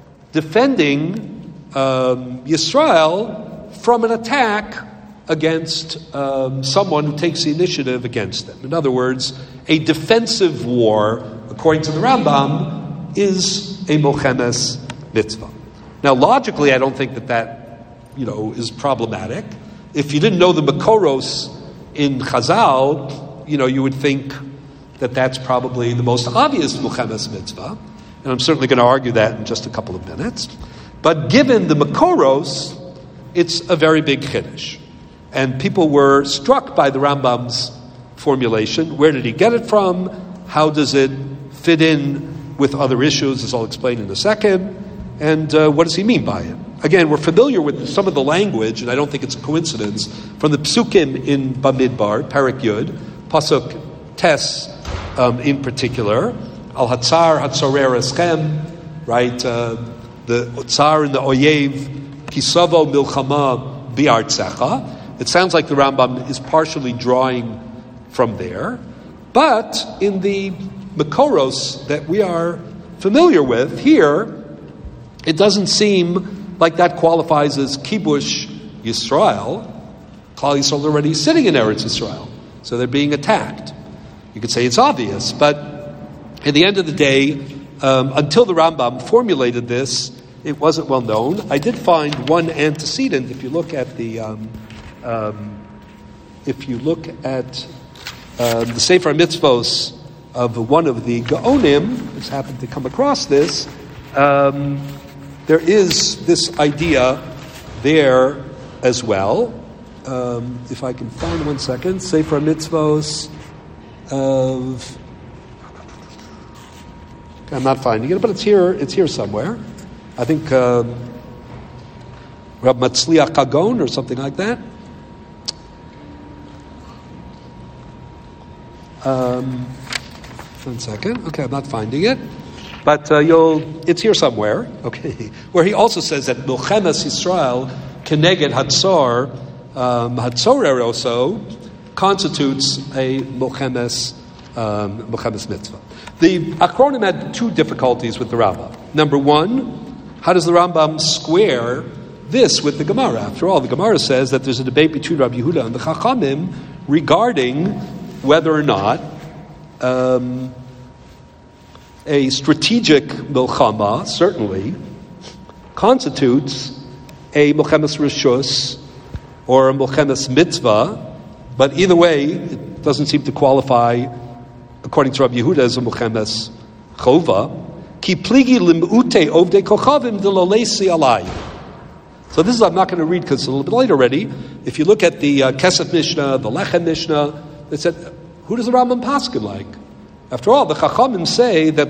Speaker 1: defending um, Yisrael from an attack against um, someone who takes the initiative against them. In other words, a defensive war, according to the Rambam, is a milchemes mitzvah. Now, logically, I don't think that that, you know, is problematic. If you didn't know the Makoros in Chazal, you know, you would think that that's probably the most obvious milchemes mitzvah, and I'm certainly going to argue that in just a couple of minutes. But given the Makoros, it's a very big chiddush. And people were struck by the Rambam's formulation. Where did he get it from? How does it fit in with other issues, as I'll explain in a second? And uh, what does he mean by it? Again, we're familiar with some of the language, and I don't think it's a coincidence, from the Psukim in Bamidbar, Parak Yud, Pasuk Tes um, in particular, Al Hatzar, Hatzorer Eschem, right? Uh, the Tsar and the Oyev, Kisavo Milchama Biartzecha. It sounds like the Rambam is partially drawing from there. But in the Makoros that we are familiar with here, it doesn't seem like that qualifies as Kibush Yisrael. Klal Yisrael is already sitting in Eretz Yisrael, so they're being attacked. You could say it's obvious, but at the end of the day, um, until the Rambam formulated this, it wasn't well known. I did find one antecedent. If you look at the, um, um, if you look at uh, the Sefer Mitzvos of one of the Gaonim, just happened to come across this. Um, There is this idea there as well. Um, if I can find one second, Sefer Mitzvos of. I'm not finding it, but it's here. It's here somewhere. I think uh, Rab Matzliach Kagon or something like that. Um, one second. Okay, I'm not finding it. But uh, you'll, it's here somewhere, okay, where he also says that Milchemes Yisrael Keneged Hatzor, um, Hatzor Eroso, constitutes a Milchemes, um, Milchemes mitzvah. The Achronim had two difficulties with the Rambam. Number one, how does the Rambam square this with the Gemara? After all, the Gemara says that there's a debate between Rabbi Yehuda and the Chachamim regarding whether or not um, a strategic milchama, certainly, constitutes a milchemes rishus or a milchemes mitzvah, but either way, it doesn't seem to qualify, according to Rabbi Yehuda, as a milchemes chova. Ki pligi limute ovdei kochavim delolesi alai. So this is, I'm not going to read because it's a little bit late already. If you look at the uh, Kesef Mishnah, the Lechem Mishnah, they said, who does the Rambam paskin like? After all, the Chachamim say that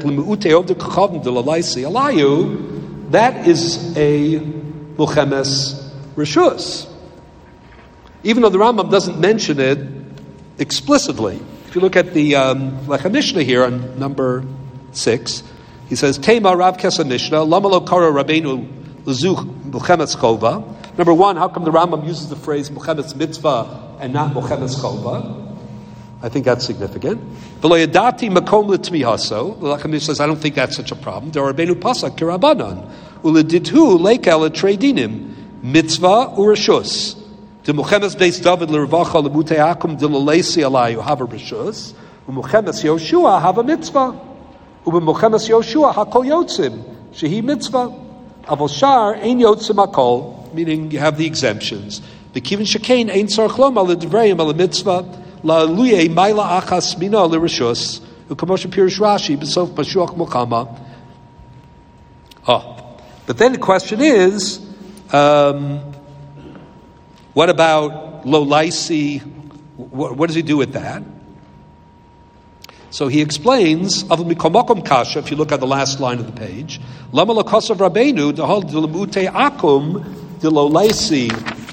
Speaker 1: that is a Milchemes Rishus. Even though the Rambam doesn't mention it explicitly. If you look at the um, Lechem Mishnah here on number six, he says, Tema Rav Kesef Mishnah, Lama lo kara Rabbeinu l'zuch Milchemes Chova. Number one, how come the Rambam uses the phrase Milchemes Mitzvah and not Milchemes Chova? I think that's significant. The Lechem Mishnah says, I don't think that's such a problem. There are Rabbeinu Pasak Kirabanan. Uledidhu Lekel Tradinim Mitzvah Urashus. The Milchemes Beis David L'Ravacha L'Mutei Akum D'Lolesi Alayu Hava Rishus. U'Milchemes Yoshua Hava Mitzvah. U'Milchemes Yoshua Hakol Yotzim shehi mitzvah. Aval shar ein yotzim hakol, meaning you have the exemptions. The kivin shekain ein tzarich lomar l'divrayim al mitzvah la'luye mayla achas mina l'rishus u'kamosha pirish Rashi b'sof pashuach mukama. Oh, but then the question is, um, what about lo laisi? What, what does he do with that? So he explains, if you look at the last line of the page, Lama lakosav Rabbeinu, the whole dilamute akum, dilolaisi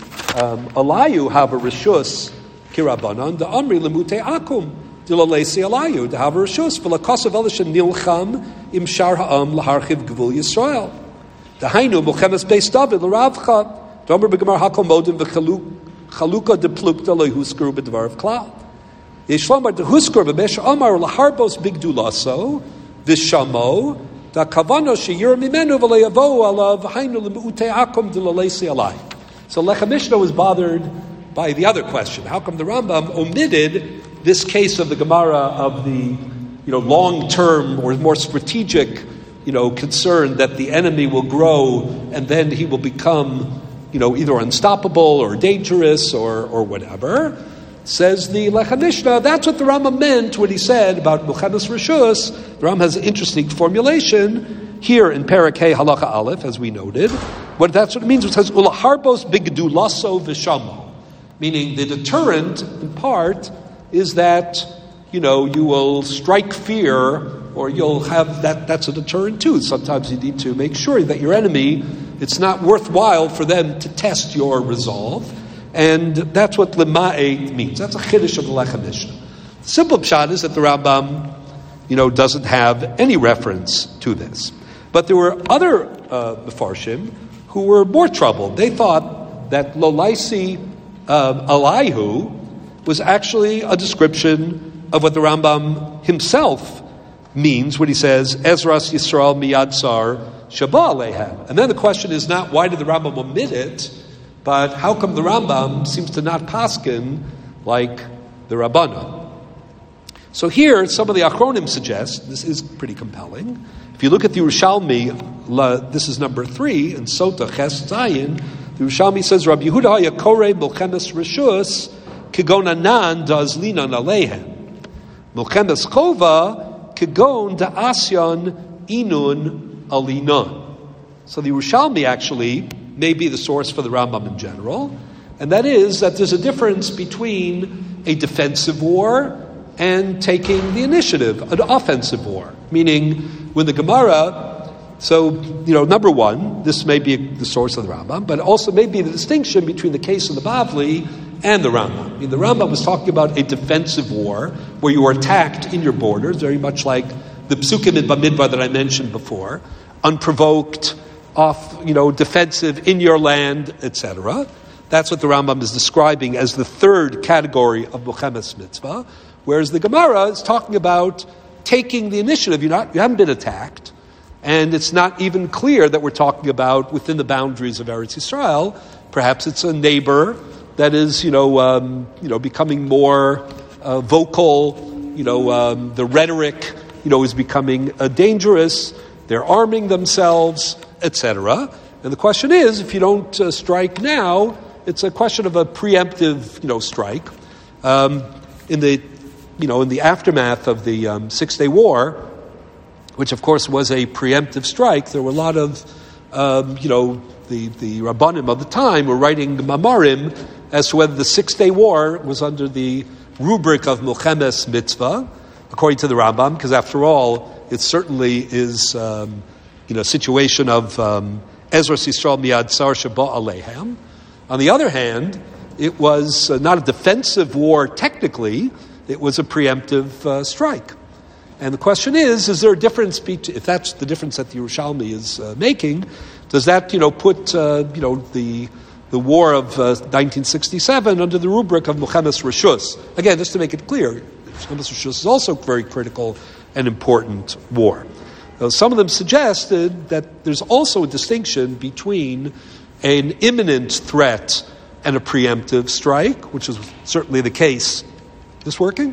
Speaker 1: alayu have a rishus kirabanan, the amri lamute akum, dilolaisi alayu, the have a rishus, v'lakosav elishan nilcham im shar ha'am laharchiv gvul Yisrael. The hainu mochemes beis David l'ravcha, domer b'gemar hakom modim v'chaluka de plukta lehuskru b'dvar klal. Yeshlamar de huskor b'mesh amar laharbos bigdulaso v'shamo da kavano sheyir mimenu v'leyavo alav hainu l'mu'ute akum d'lalesi alai. So Lechem Mishnah was bothered by the other question. How come the Rambam omitted this case of the Gemara of the, you know, long-term or more strategic, you know, concern that the enemy will grow and then he will become, you know, either unstoppable or dangerous or or whatever? Says the Lechem Mishnah, that's what the Rambam meant when he said about Muchemes Rishus. The Rambam has an interesting formulation here in Perek Hey Halacha Aleph, as we noted. What that's what it means. It says Ulaharbos bigdulaso v'shamo, meaning the deterrent in part is that, you know, you will strike fear, or you'll have that. That's a deterrent too. Sometimes you need to make sure that your enemy, it's not worthwhile for them to test your resolve. And that's what lema'e means. That's a chiddush of the Lechem Mishnah. The simple pshat is that the Rambam, you know, doesn't have any reference to this. But there were other uh, Mefarshim who were more troubled. They thought that lo laisi uh, alayhu was actually a description of what the Rambam himself means when he says Ezras Yisrael miyad sar shaba alehem. And then the question is not why did the Rambam omit it, but how come the Rambam seems to not paskin like the Rabbanan? So here, some of the Achronim suggest, this is pretty compelling. If you look at the Yerushalmi, la, this is number three, in Sota Ches Zayin, the Yerushalmi says, Rabbi Yehuda hayakore Milchemes Rishus kigon anan da'azlinan aleihem. Milchemes Chova kigon da'asyan inun alinan. So the Yerushalmi actually may be the source for the Rambam in general, and that is that there's a difference between a defensive war and taking the initiative, an offensive war. Meaning, when the Gemara, so, you know, number one, this may be the source of the Rambam, but also may be the distinction between the case of the Bavli and the Rambam. I mean, the Rambam was talking about a defensive war where you were attacked in your borders, very much like the Psukim in Bamidbar that I mentioned before, unprovoked, off, you know, defensive in your land, et cetera. That's what the Rambam is describing as the third category of Muchemes Mitzvah, whereas the Gemara is talking about taking the initiative. You're not, you haven't been attacked, and it's not even clear that we're talking about within the boundaries of Eretz Yisrael. Perhaps it's a neighbor that is, you know, um, you know, becoming more uh, vocal. You know, um, the rhetoric, you know, is becoming uh, dangerous. They're arming themselves, et cetera. And the question is, if you don't uh, strike now, it's a question of a preemptive, you know, strike. Um, in the, you know, in the aftermath of the um, Six-Day War, which of course was a preemptive strike, there were a lot of, um, you know, the the Rabbanim of the time were writing the Mamarim as to whether the Six-Day War was under the rubric of Milchemes Mitzvah, according to the Rambam, because after all, it certainly is, um, you know, a situation of um, Ezras Yisrael miyad sar shaba aleihem. On the other hand, it was uh, not a defensive war technically, it was a preemptive uh, strike. And the question is, is there a difference, be- if that's the difference that the Yerushalmi is uh, making, does that, you know, put, uh, you know, the the war of uh, nineteen sixty-seven under the rubric of Muchemes Rishus? Again, just to make it clear, Muchemes Rishus is also a very critical and important war. Now, some of them suggested that there's also a distinction between an imminent threat and a preemptive strike, which is certainly the case. Is this working?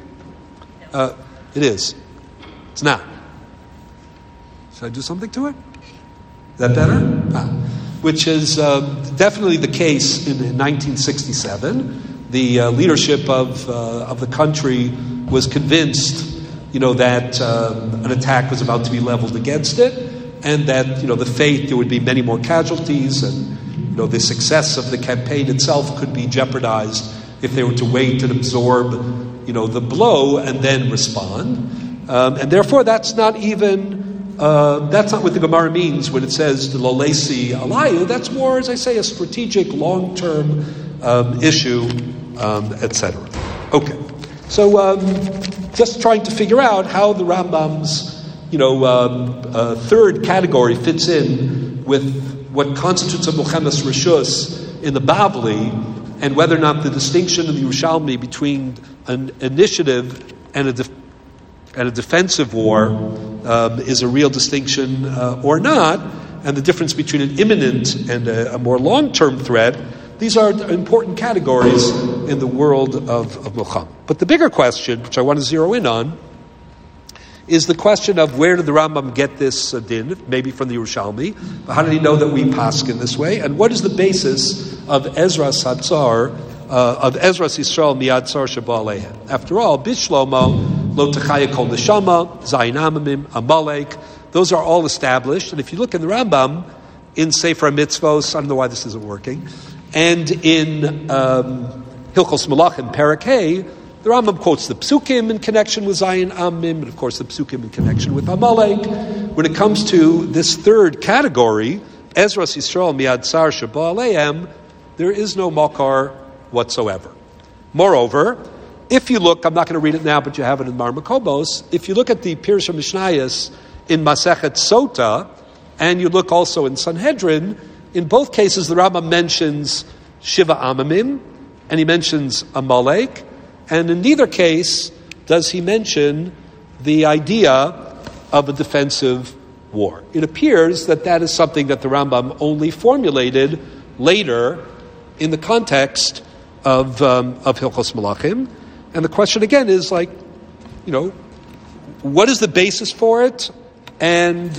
Speaker 1: Uh, it is. It's not. Should I do something to it? Is that better? Ah. Which is um, definitely the case in, in nineteen sixty-seven. The uh, leadership of uh, of the country was convinced, you know, that um, an attack was about to be leveled against it, and that, you know, the faith, there would be many more casualties, and, you know, the success of the campaign itself could be jeopardized if they were to wait and absorb, you know, the blow and then respond. Um, and therefore, that's not even. Uh, that's not what the Gemara means when it says the Lolesi Alayu. That's more, as I say, a strategic, long-term um, issue, um, et cetera. Okay, so um, just trying to figure out how the Rambam's, you know, um, uh, third category fits in with what constitutes a Milchemes Rishus in the Bavli, and whether or not the distinction in the Yerushalmi between an initiative and a def- and a defensive war um, is a real distinction uh, or not, and the difference between an imminent and a, a more long-term threat, these are important categories in the world of, of Milcham. But the bigger question, which I want to zero in on, is the question of where did the Rambam get this uh, din, maybe from the Yerushalmi, but how did he know that we paskin this way, and what is the basis of Ezra's Hatzar, uh, of Ezra's Yisrael Miyad Tzar Sheba Alehem? After all, Bishlomo, Lo Techaya Kol Neshama, Zayin Amamim, Amalek, those are all established. And if you look in the Rambam, in Sefer HaMitzvos, I don't know why this isn't working, and in um, Hilchos Malachim, Perek Hey, the Rambam quotes the Psukim in connection with Zayin Amim, and of course the Psukim in connection with Amalek. When it comes to this third category, Ezra's Yisrael Miyad Tzar Sheba Alehem, there is no makar whatsoever. Moreover, if you look, I'm not going to read it now, but you have it in Mar Makobos. If you look at the Pirush Mishnayos in Masechet Sota, and you look also in Sanhedrin, in both cases the Rambam mentions Shiva Amamim, and he mentions Amalek, and in neither case does he mention the idea of a defensive war. It appears that that is something that the Rambam only formulated later in the context of um, of Hilchos Malachim. And the question again is like, you know, what is the basis for it, and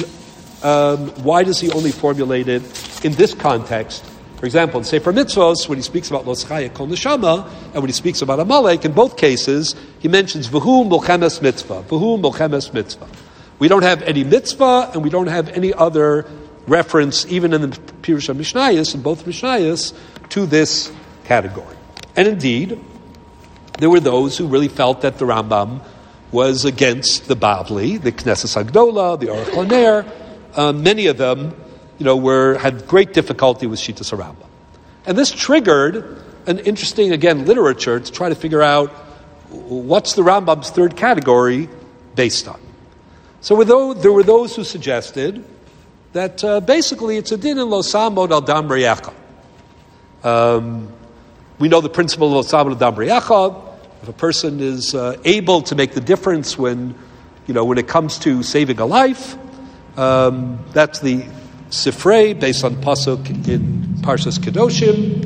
Speaker 1: um, why does he only formulate it in this context? For example, in Sefer Mitzvos, when he speaks about Lo Techaya Kol Neshama, and when he speaks about Amalek, in both cases, he mentions V'hu Milchemes Mitzvah, V'hu Milchemes Mitzvah. We don't have any mitzvah, and we don't have any other reference, even in the Pirush Mishnayos, in both Mishnayos, to this category. And indeed, there were those who really felt that the Rambam was against the Bavli, the Knesset Hagdola, the Aruch LaNer. Uh, many of them, you know, were had great difficulty with Shittas HaRambam. And this triggered an interesting, again, literature to try to figure out what's the Rambam's third category based on. So there were those who suggested that uh, basically it's a din in Lo Samod Al Dam Reyecha. Um, we know the principle of Lo Samod Al Dam Reyecha. If a person is uh, able to make the difference when, you know, when it comes to saving a life, um, that's the Sifrei based on pasuk in Parshas Kedoshim.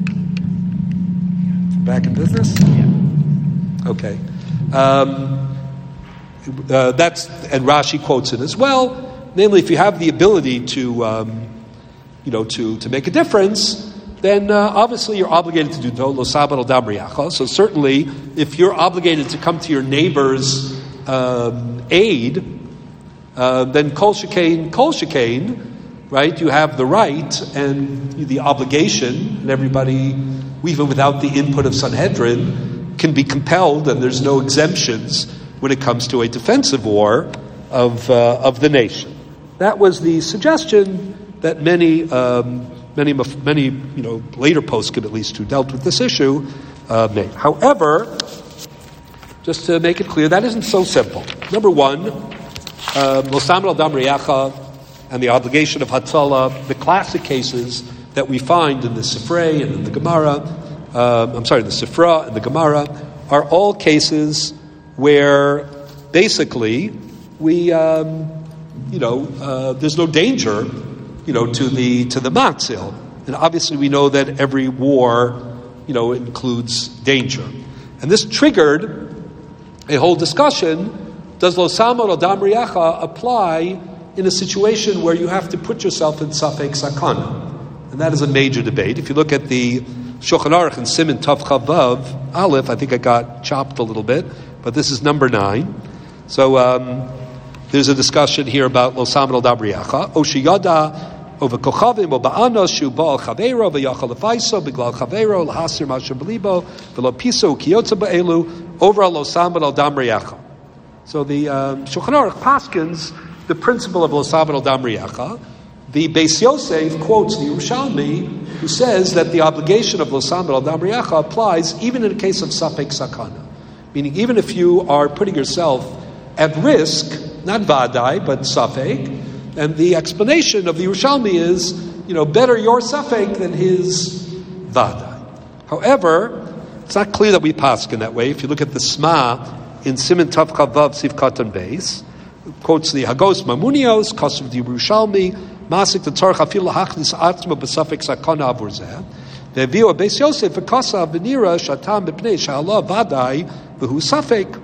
Speaker 1: Back in business? Yeah. Okay. Um, uh, that's and Rashi quotes it as well. Namely, if you have the ability to, um, you know, to to make a difference, then uh, obviously you're obligated to do Lo Samod Al Dam Reyecha. So certainly, if you're obligated to come to your neighbor's um, aid, uh, then Kol Shekain, Kol Shekain, right? You have the right and the obligation, and everybody, even without the input of Sanhedrin, can be compelled, and there's no exemptions when it comes to a defensive war of uh, of the nation. That was the suggestion that many. Um, Many, many, you know, later poskim at least who dealt with this issue uh, made. However, just to make it clear, that isn't so simple. Number one, Lo Samod Al Dam Reyecha and the obligation of Hatzalah, the classic cases that we find in the Sifrei and in the Gemara, um, I'm sorry, the Sifra and the Gemara, are all cases where basically we, um, you know, uh, there's no danger, you know, to the to the matzil. And obviously we know that every war, you know, includes danger. And this triggered a whole discussion. Does Lo Samod Al Dam Reyecha apply in a situation where you have to put yourself in Safek Sakana. And that is a major debate. If you look at the Shulchan Aruch and Siman Tav Chavav Aleph, I think I got chopped a little bit, but this is number nine. So um, there's a discussion here about Lo Samen Al Dabriacha. Oshiyada over Kochavim or Ba'anos Shu Ba'al Chaveiro v'Yachal Lefaiso B'Glal Chaveiro L'Hasir Masher B'Libo V'Lo Piso Kiyotza Ba'elu over Lo Samen Al Dabriacha. So the um, Shulchan Aruch paskins the principle of Lo Samen Al Dabriacha. The Beis Yosef quotes the Yerushalmi, who says that the obligation of Lo Samen Al Dabriacha applies even in a case of Safek Sakana. Meaning, even if you are putting yourself at risk, not Vadai, but Safek, and the explanation of the Yerushalmi is, you know, better your Safek than his Vadai. However, it's not clear that we paskin that way. If you look at the Sma in Siman Tav Chavav Siv Katan Beis, quotes the Hagos Mamunios, Kosav the Yerushalmi, Masik the Tzarech Afil Hachnis Atzma B'Safek Sakana Avur Zeh. The Vio Beis Yosef V'Kosav V'Nira Shatam B'Pnei Sha'Allah Vadai V'Hu Safek.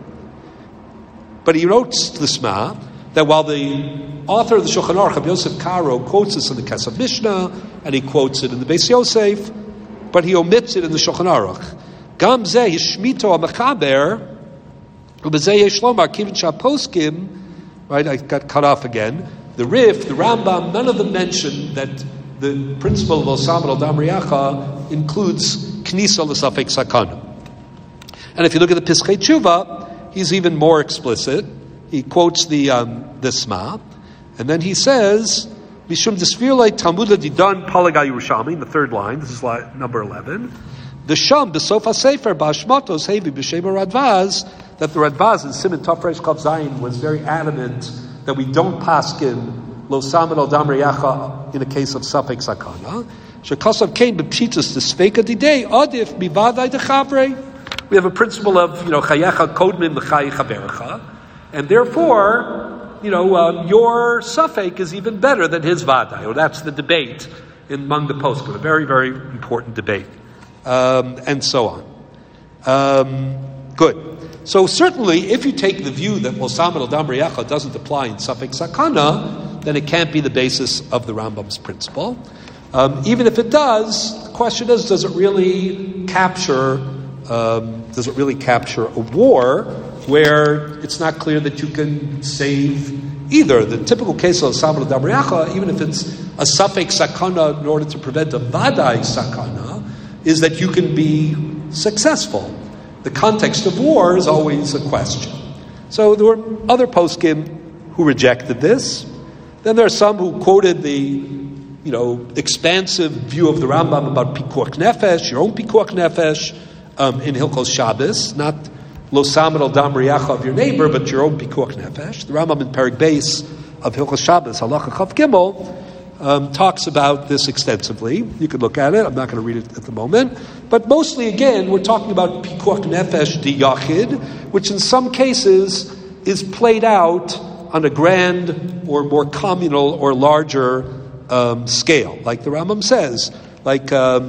Speaker 1: But he wrote the Sma that while the author of the Shulchan Aruch, Rabbi Yosef Karo, quotes this in the Kesef Mishnah and he quotes it in the Beis Yosef, but he omits it in the Shulchan Aruch. Gam Zeh Hishmito HaMechaber U'Bezeh Yesh Lomar Kivin Shaposkim. Right, I got cut off again. The Rif, the Rambam, none of them mention that the principle of Lo Samen Al Dabriacha includes Knisa L'Safek Sakana. And if you look at the Piskei Tshuva, he's even more explicit. He quotes the um, the Sma, and then he says, "Mishum Desvirlei Talmud Didan Palaga Yerushalmi." In the third line, this is line, number eleven. The Sham B'Sofa Sefer B'Ashmatos Hevi B'Shem Radvaz, that the Radvaz in Siman Tafresh Kav Zayin was very adamant that we don't paskin Lo Samen Al Dabriacha in a case of Safek Sakana. Shekasav Kain B'Pshitas T'Sfeika Didei Adif B'Vadai Dechavre. We have a principle of, you know, Chayecha Kodmin L'Chay Chabercha, and therefore, you know, um, your Safek is even better than his Vadai. Or that's the debate among the poskim, a very, very important debate, um, and so on. Um, good. So certainly, if you take the view that Lo Samen Al Dabriacha doesn't apply in Safek Sakana, then it can't be the basis of the Rambam's principle. Um, even if it does, the question is, does it really capture? Um, does it really capture a war where it's not clear that you can save either? The typical case of Lo Samen Al Dabriacha, even if it's a Safek Sakana in order to prevent a Vadai Sakana, is that you can be successful. The context of war is always a question. So there were other poskim who rejected this. Then there are some who quoted the, you know, expansive view of the Rambam about Pikuach Nefesh, your own Pikuach Nefesh, um, in Hilchos Shabbos, not Lo Samen Al Dabriacha of your neighbor, but your own Pikuach Nefesh. The Rambam in Perek Beis of Hilchos Shabbos, Halacha Chav Gimel, Um, talks about this extensively. You could look at it. I'm not going to read it at the moment. But mostly, again, we're talking about Pikuach Nefesh di Yachid, which in some cases is played out on a grand or more communal or larger um, scale, like the Rambam says. Like,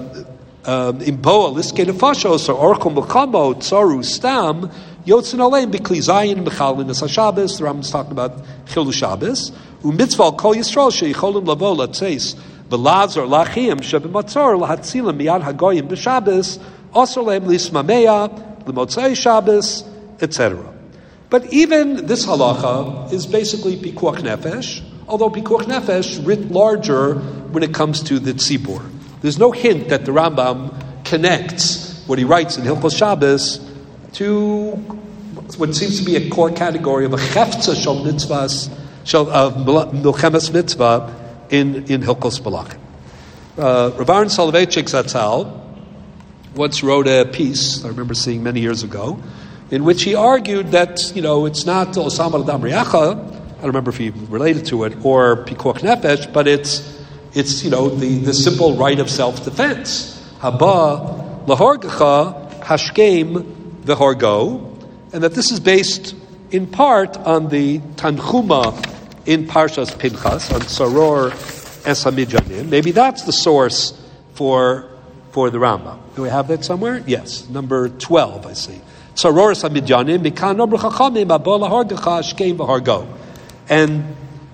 Speaker 1: in Boa, Liske Nefashos, or Orchum B'chamo, Tzoru Stam, Yotzin Aleim, B'kli Zayin, B'chalin Asa Shabbos. The Rambam's talking about Chilu Shabbos. U'mitzvah kol Yisrael sheyicholim lavo latzeis v'lazor lachim shebematzor lahatzilim miyad hagoyim b'Shabbos osor lehem lismameya l'motzei Shabbos, et cetera. But even this halacha is basically pikuach nefesh, although pikuach nefesh writ larger when it comes to the tzibur. There's no hint that the Rambam connects what he writes in Hilchos Shabbos to what seems to be a core category of a chefza shel mitzvahs, of Milchemes Mitzvah in, in Hilchos Malachim. Uh, Rav Aaron Soloveitchik Zatzal once wrote a piece, I remember seeing many years ago, in which he argued that, you know, it's not Lo Samen Al Dabriacha, I don't remember if he related to it, or Pikuach Nefesh, but it's, it's you know, the, the simple right of self-defense. Haba lahorgecha hashkem v'horgo, and that this is based in part on the Tanchuma in Parshas Pinchas, on Saror Es HaMidyanim. Maybe that's the source for for the Rambam. Do we have that somewhere? Yes, number twelve, I see. Saror Es HaMidyanim, Mikan Obru Chachamim, Abo Lahargecha, Shkeim V'Hargo. And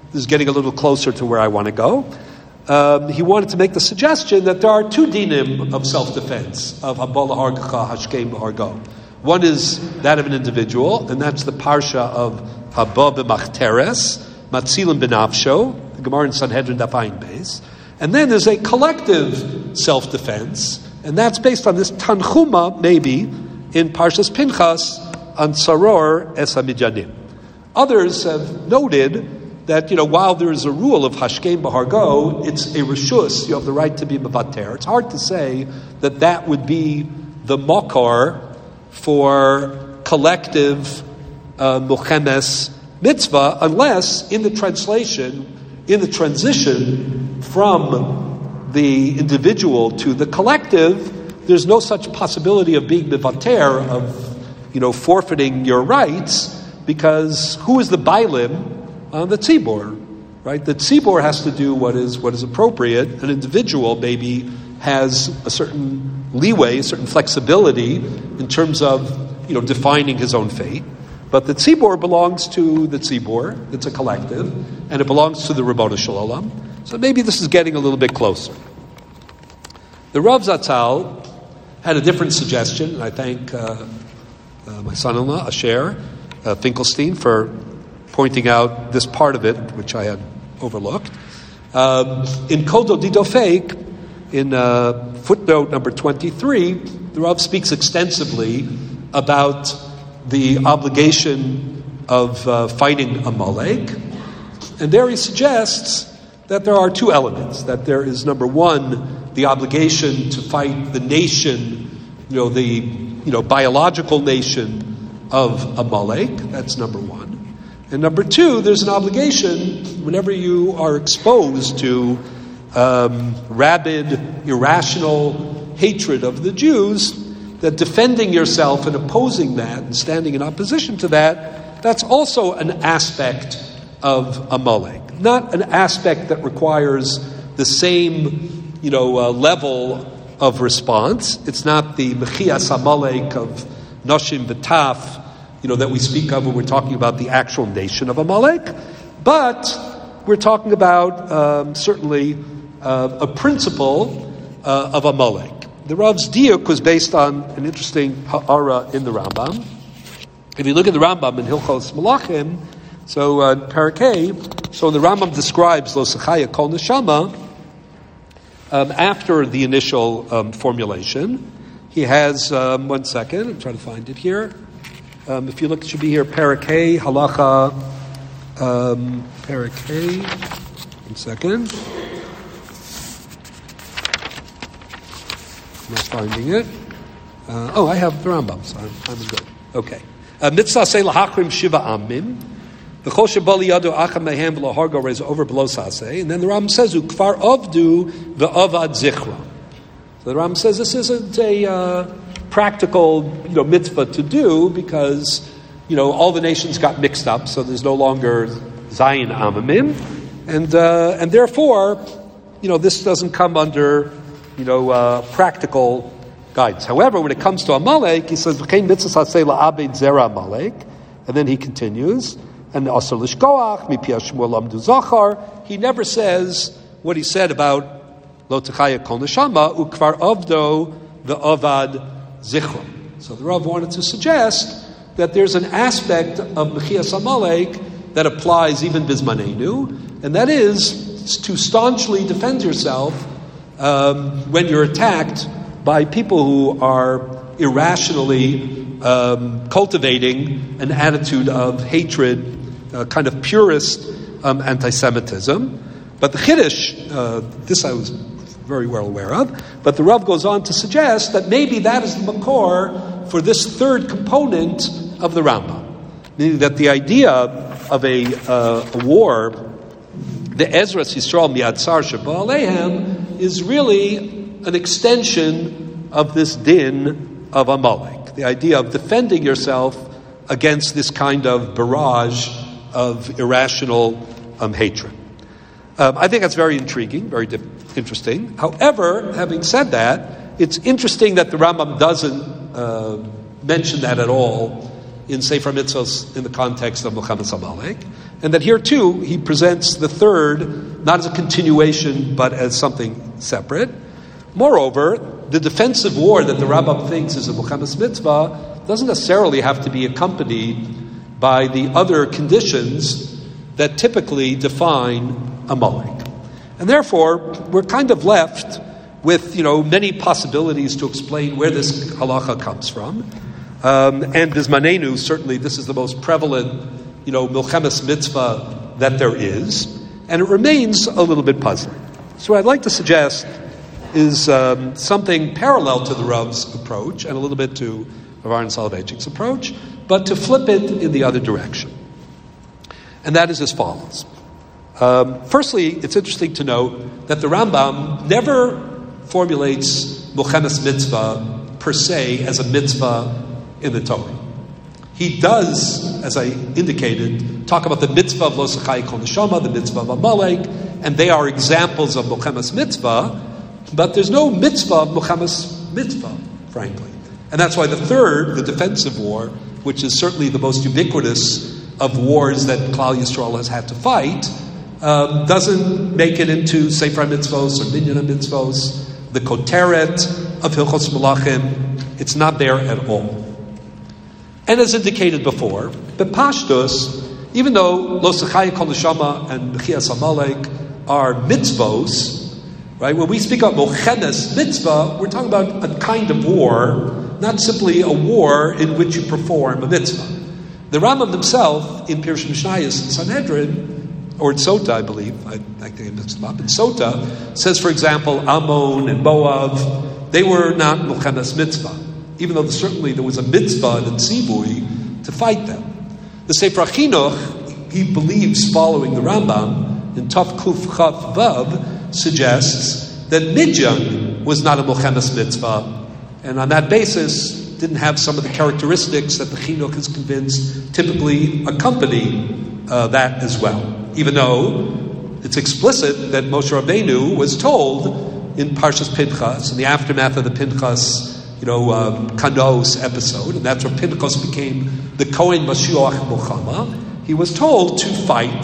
Speaker 2: this is getting a little closer to where I want to go. Um, he wanted to make the suggestion that there are two dinim of self-defense, of Habala Hargacha, Hashkem Hargo. One is that of an individual, and that's the parsha of Haba b'Machteres, Matzilim b'Nafsho, the Gemara in Sanhedrin Daf Ayin Beis. And then there's a collective self-defense, and that's based on this Tanchuma, maybe, in Parshas Pinchas, on Saror es HaMidyanim. Others have noted that, you know, while there is a rule of Hashkem B'Hargo, it's a reshus, you have the right to be Mevater. It's hard to say that that would be the makar for collective uh, Muchemes mitzvah, unless in the translation, in the transition from the individual to the collective, there's no such possibility of being Mevater, of, you know, forfeiting your rights, because who is the Bailim? Uh, the tzibor, right? The tzibor has to do what is what is appropriate. An individual maybe has a certain leeway, a certain flexibility in terms of, you know, defining his own fate. But the tzibor belongs to the tzibor. It's a collective, and it belongs to the Ribono Shel Olam. So maybe this is getting a little bit closer. The Rav Zatzal had a different suggestion, and I thank uh, uh, my son-in-law Asher uh, Finkelstein for pointing out this part of it, which I had overlooked. Um, in Kodo Didofek, in uh, footnote number twenty-three, the Rav speaks extensively about the obligation of uh, fighting Amalek. And there he suggests that there are two elements. That there is, number one, the obligation to fight the nation, you know, the you know biological nation of Amalek. That's number one. And number two, there's an obligation whenever you are exposed to um, rabid, irrational hatred of the Jews, that defending yourself and opposing that and standing in opposition to that, that's also an aspect of Amalek. Not an aspect that requires the same, you know, uh, level of response. It's not the Mechias Amalek of Noshim B'Taf, you know, that we speak of when we're talking about the actual nation of Amalek, but we're talking about um, certainly uh, a principle uh, of Amalek. The Rav's diuk was based on an interesting ha'ara in the Rambam. If you look at the Rambam in Hilchos Malachim, so uh, Parakeh, so the Rambam describes Lo Sechaya Kol Neshama um, after the initial um, formulation. He has, um, one second, I'm trying to find it here. Um, if you look, it should be here, Parakeh, Halacha, um, Parakeh, one second. I'm not finding it. Uh, oh, I have the Rambam, so I'm, I'm good. Okay. Mitzvah say lahachrim shiva amim, v'chol shebali yadu acham mehem v'lahargo reza over below saseh, and then the Rambam says, ukvar avdu v'avad zichra. So the Rambam says this isn't a uh, practical, you know, mitzvah to do because, you know, all the nations got mixed up, so there's no longer Zayin Amamim, and uh, and therefore, you know, this doesn't come under, you know, uh, practical guidance. However, when it comes to Amalek, he says, "V'kein mitzvah hasei la'abed zera Amalek," and then he continues, and asar lishkoach mipi Shmuel amdu zachar. He never says what he said about lo techaya kol neshama ukvar avdo v'avad zichron. So the Rav wanted to suggest that there's an aspect of Mechias Amalek that applies even Bizmanenu, and that is to staunchly defend yourself um, when you're attacked by people who are irrationally um, cultivating an attitude of hatred, uh, kind of purist um, anti-Semitism. But the Chiddush, uh, this I was very well aware of, but the Rav goes on to suggest that maybe that is the makor for this third component of the Rambam, meaning that the idea of a, uh, a war, the Ezras Yisrael Miatzar Sheba Alehem, is really an extension of this din of Amalek, the idea of defending yourself against this kind of barrage of irrational um, hatred. Um, I think that's very intriguing, very di- interesting. However, having said that, it's interesting that the Rambam doesn't uh, mention that at all in Sefer Mitzvos in the context of Milchemes Amalek. And that here too, he presents the third, not as a continuation, but as something separate. Moreover, the defensive war that the Rambam thinks is a Milchemes Mitzvah doesn't necessarily have to be accompanied by the other conditions that typically define a Amalek. And therefore, we're kind of left with, you know, many possibilities to explain where this halacha comes from. Um, and Bismanenu, certainly this is the most prevalent, you know, Milchemes Mitzvah that there is. And it remains a little bit puzzling. So what I'd like to suggest is um, something parallel to the Rav's approach and a little bit to Rav Aaron Soloveitchik's approach, but to flip it in the other direction. And that is as follows. Um, firstly, it's interesting to note that the Rambam never formulates Milchemes Mitzvah per se as a mitzvah in the Torah. He does, as I indicated, talk about the mitzvah of Lo Sechai Kol Neshama, the mitzvah of Amalek, and they are examples of Milchemes Mitzvah, but there's no mitzvah of Milchemes Mitzvah, frankly. And that's why the third, the defensive war, which is certainly the most ubiquitous of wars that Klal Yisrael has had to fight, um, doesn't make it into Sefer HaMitzvos or Minyan HaMitzvos, the Koteret of Hilchos Melachim. It's not there at all. And as indicated before, the Pashtus, even though Lo Sechai Kol Neshama and Mechias Amalek are mitzvos, right? When we speak about Milchemes Mitzvah, we're talking about a kind of war, not simply a war in which you perform a mitzvah. The Rambam himself, in Pirush Mishnayos and Sanhedrin, or in Sota, I believe, I, I think I mixed them up, in Sota, says, for example, Ammon and Moab, they were not Milchemes Mitzvah, even though certainly there was a mitzvah and tzivui to fight them. The Sefer HaChinuch, he believes, following the Rambam, in Taf Kuf Chav Vav, suggests that Midyan was not a Milchemes Mitzvah, and on that basis didn't have some of the characteristics that the Chinuch is convinced typically accompany uh, that as well. Even though it's explicit that Moshe Rabbeinu was told in Parshas Pinchas, in the aftermath of the Pinchas, you know, um, Kanos episode, and that's where Pinchas became the Kohen Mashiach Milchama, he was told to fight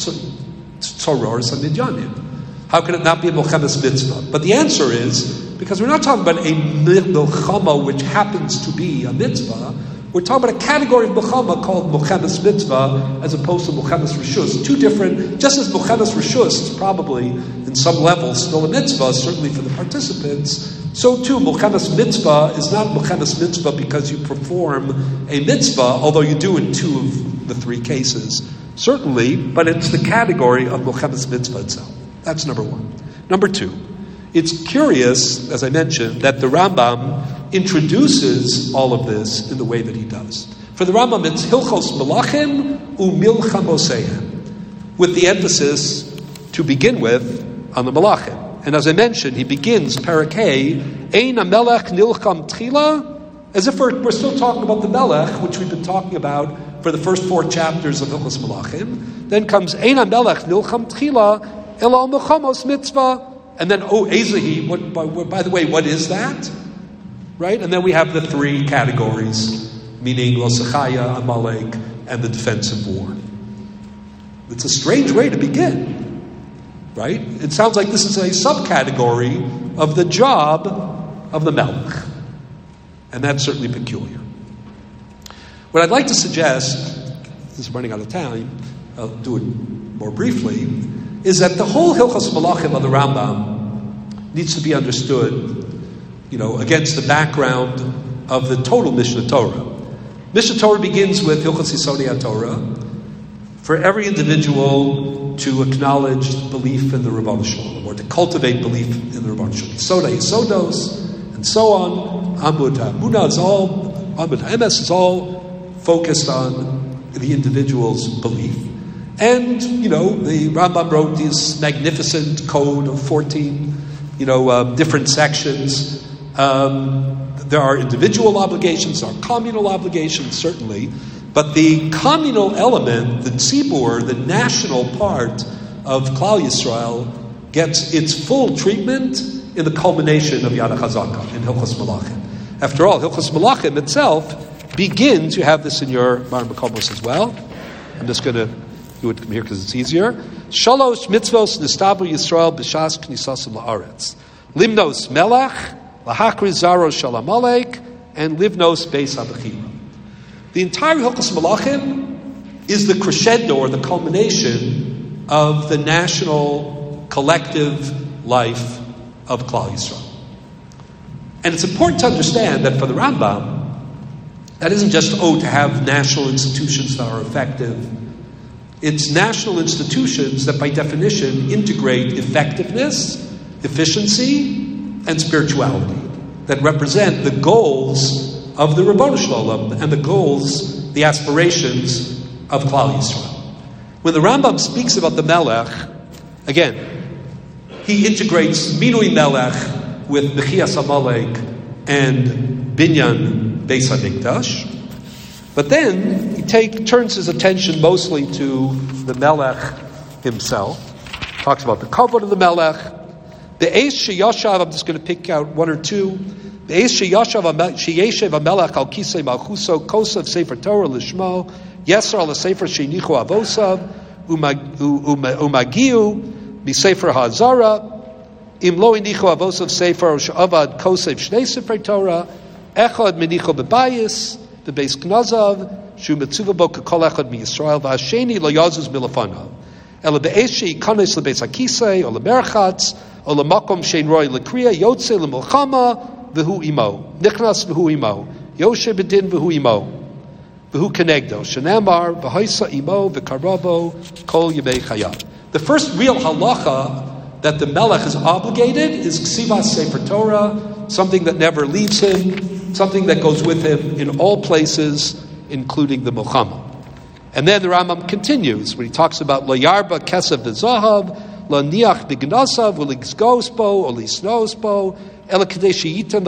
Speaker 2: Tzoror and Midyanim. How can it not be a Milchemes Mitzvah? But the answer is, because we're not talking about a Milchama which happens to be a mitzvah, we're talking about a category of Milchama called Milchemes Mitzvah as opposed to Milchemes Rishus. Two different, just as Milchemes Rishus is probably, in some level, still a mitzvah, certainly for the participants, so too Milchemes Mitzvah is not Milchemes Mitzvah because you perform a mitzvah, although you do in two of the three cases, certainly, but it's the category of Milchemes Mitzvah itself. That's number one. Number two, it's curious, as I mentioned, that the Rambam introduces all of this in the way that he does. For the Rambam, it's Hilchos Melachim u'Milchamoseim, with the emphasis, to begin with, on the Melachim. And as I mentioned, he begins Parakeh, Ein HaMelech Nilcham Tchila, as if we're, we're still talking about the Melech, which we've been talking about for the first four chapters of Hilchos Melachim. Then comes Ein HaMelech Nilcham Tchila, Ela Milchamos Mitzvah, and then, oh, Ezahi, what, by, by the way, what is that? Right? And then we have the three categories, meaning Lo Sechaya, Amalek, and the defensive war. It's a strange way to begin, right? It sounds like this is a subcategory of the job of the Melech. And that's certainly peculiar. What I'd like to suggest, this is running out of time, I'll do it more briefly, is that the whole Hilchos Melachim of the Rambam needs to be understood, you know, against the background of the total Mishnah Torah. Mishnah Torah begins with Hilchos Yisodei HaTorah, for every individual to acknowledge belief in the Ribono Shel Olam, or to cultivate belief in the Ribono Shel Olam. Yisodei Yisodos, and so on. Amud HaEmunah is all, Amud HaEmes is all focused on the individual's belief. And, you know, the Rambam wrote this magnificent code of fourteen, you know, uh, different sections. Um, there are individual obligations, there are communal obligations, certainly. But the communal element, the tzibur, the national part of Klal Yisrael, gets its full treatment in the culmination of Yad HaChazaka, in Hilchos Melachim. After all, Hilchos Melachim itself begins, you have this in your Mar Mekomos as well. I'm just going to You would come here because it's easier. Shalosh mitzvos nistabu Yisrael b'shas knisasim la'aretz. Limnos melech, lahakri zaro shalamalek, and livnos beis habechima. The entire Hilchos Malachim is the crescendo or the culmination of the national collective life of Klal Yisrael. And it's important to understand that for the Rambam, that isn't just, oh, to have national institutions that are effective. It's national institutions that by definition integrate effectiveness, efficiency, and spirituality that represent the goals of the Ribono Shel Olam and the goals, the aspirations of Klal Yisrael. When the Rambam speaks about the Melech, again, he integrates Minui Melech with Mechias HaMalek and Binyan Beis HaMikdash. But then he take, turns his attention mostly to the Melech himself. Talks about the kavod of the Melech. The Eish Sheyashav, I'm just going to pick out one or two. The Eish Sheyashav Sheyeshev HaMelech Al Kisei Malchuso Kosav Sefer Torah Lishmo Yeser Al Sefer Sheinichu Avosav Umagiu Misefer HaZara Im Lo Inichu Avosav Sefer Shavad Kosav Shnei Sefer Torah Echad Minichu Bebayis the Beis Knazav Shu Metzuva Bo Kol Echad Mi Yisrael V'Hasheni Lo Yazuz Milafanav Ela Be'esh Sheyikanes LeBeis HaKisei or LeMerchatz or LeMakom Shein Roy LeKriya Yotze LeMilchama V'hu imo, nichnas v'hu imo, yoshe b'din v'hu imo, v'hu kenegdo, shenamar v'hoisa imo v'karabo kol yemei chayav. The first real halacha that the melech is obligated is ksivas sefer Torah, something that never leaves him, something that goes with him in all places, including the milchama. And then the Rambam continues when he talks about lo yarba kesav v'zahav, lo niach b'gnasav, v'ligzgosbo, or lisnosbo, part of the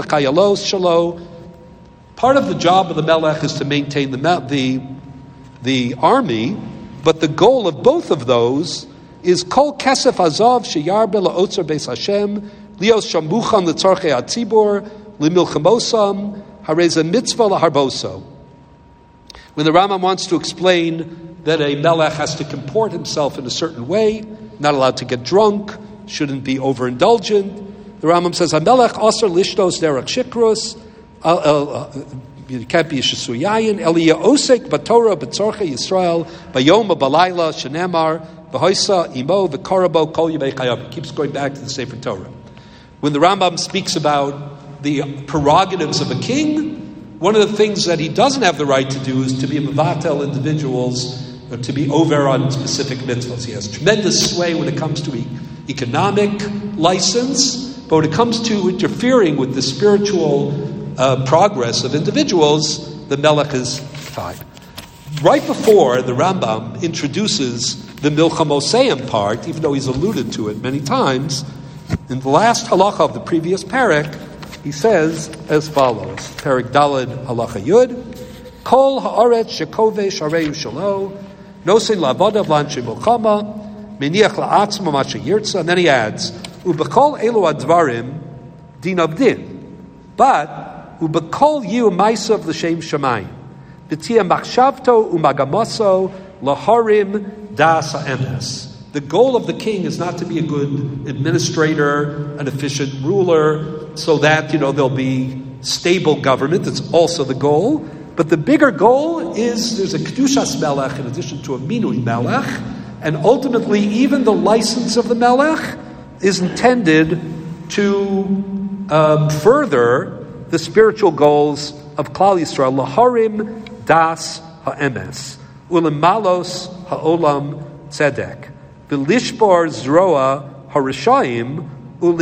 Speaker 2: job of the melech is to maintain the, the, the army, but the goal of both of those is kol kesef azav sheyar bela otzer beis Hashem lios shamuchan letzarchei atzibor limilchemosam hareza mitzvah laharboso. When the Rambam wants to explain that a melech has to comport himself in a certain way, not allowed to get drunk, shouldn't be overindulgent, the Rambam says, "Hamelech aser lishtos derech shikrus, you can't be a shesuyayin. Eliyah osek b'Torah b'tzorchei Yisrael b'yom b'layla shenemar b'hoisa imo v'karabo kol yemei chayav." He keeps going back to the Sefer Torah. When the Rambam speaks about the prerogatives of a king, one of the things that he doesn't have the right to do is to be a mevatel individuals or to be over on specific mitzvahs. He has tremendous sway when it comes to economic license. But when it comes to interfering with the spiritual uh, progress of individuals, the melech is fine. Right before the Rambam introduces the milchamoseim part, even though he's alluded to it many times, in the last halacha of the previous parak, he says as follows: Parak Daled halacha Yud, Kol haaretz shekovesh areyu shalo, nosein la'avodav l'anshei milchama, meniach la'atzmo ma sheyirtza, and then he adds, Ubekol elu advarim din of din, but ubekol yu ma'asav l'shem shamayim, b'tia machshavto umagamoso laharim das ha'emes. The goal of the king is not to be a good administrator, an efficient ruler, so that you know there'll be stable government. That's also the goal. But the bigger goal is there's a kedushas melech in addition to a minui melech, and ultimately even the license of the melech is intended to um, further the spiritual goals of Klal Yisrael. Laharim das ha'emes, ulemalos ha'olam tzedek, v'lishbor zroa harishayim,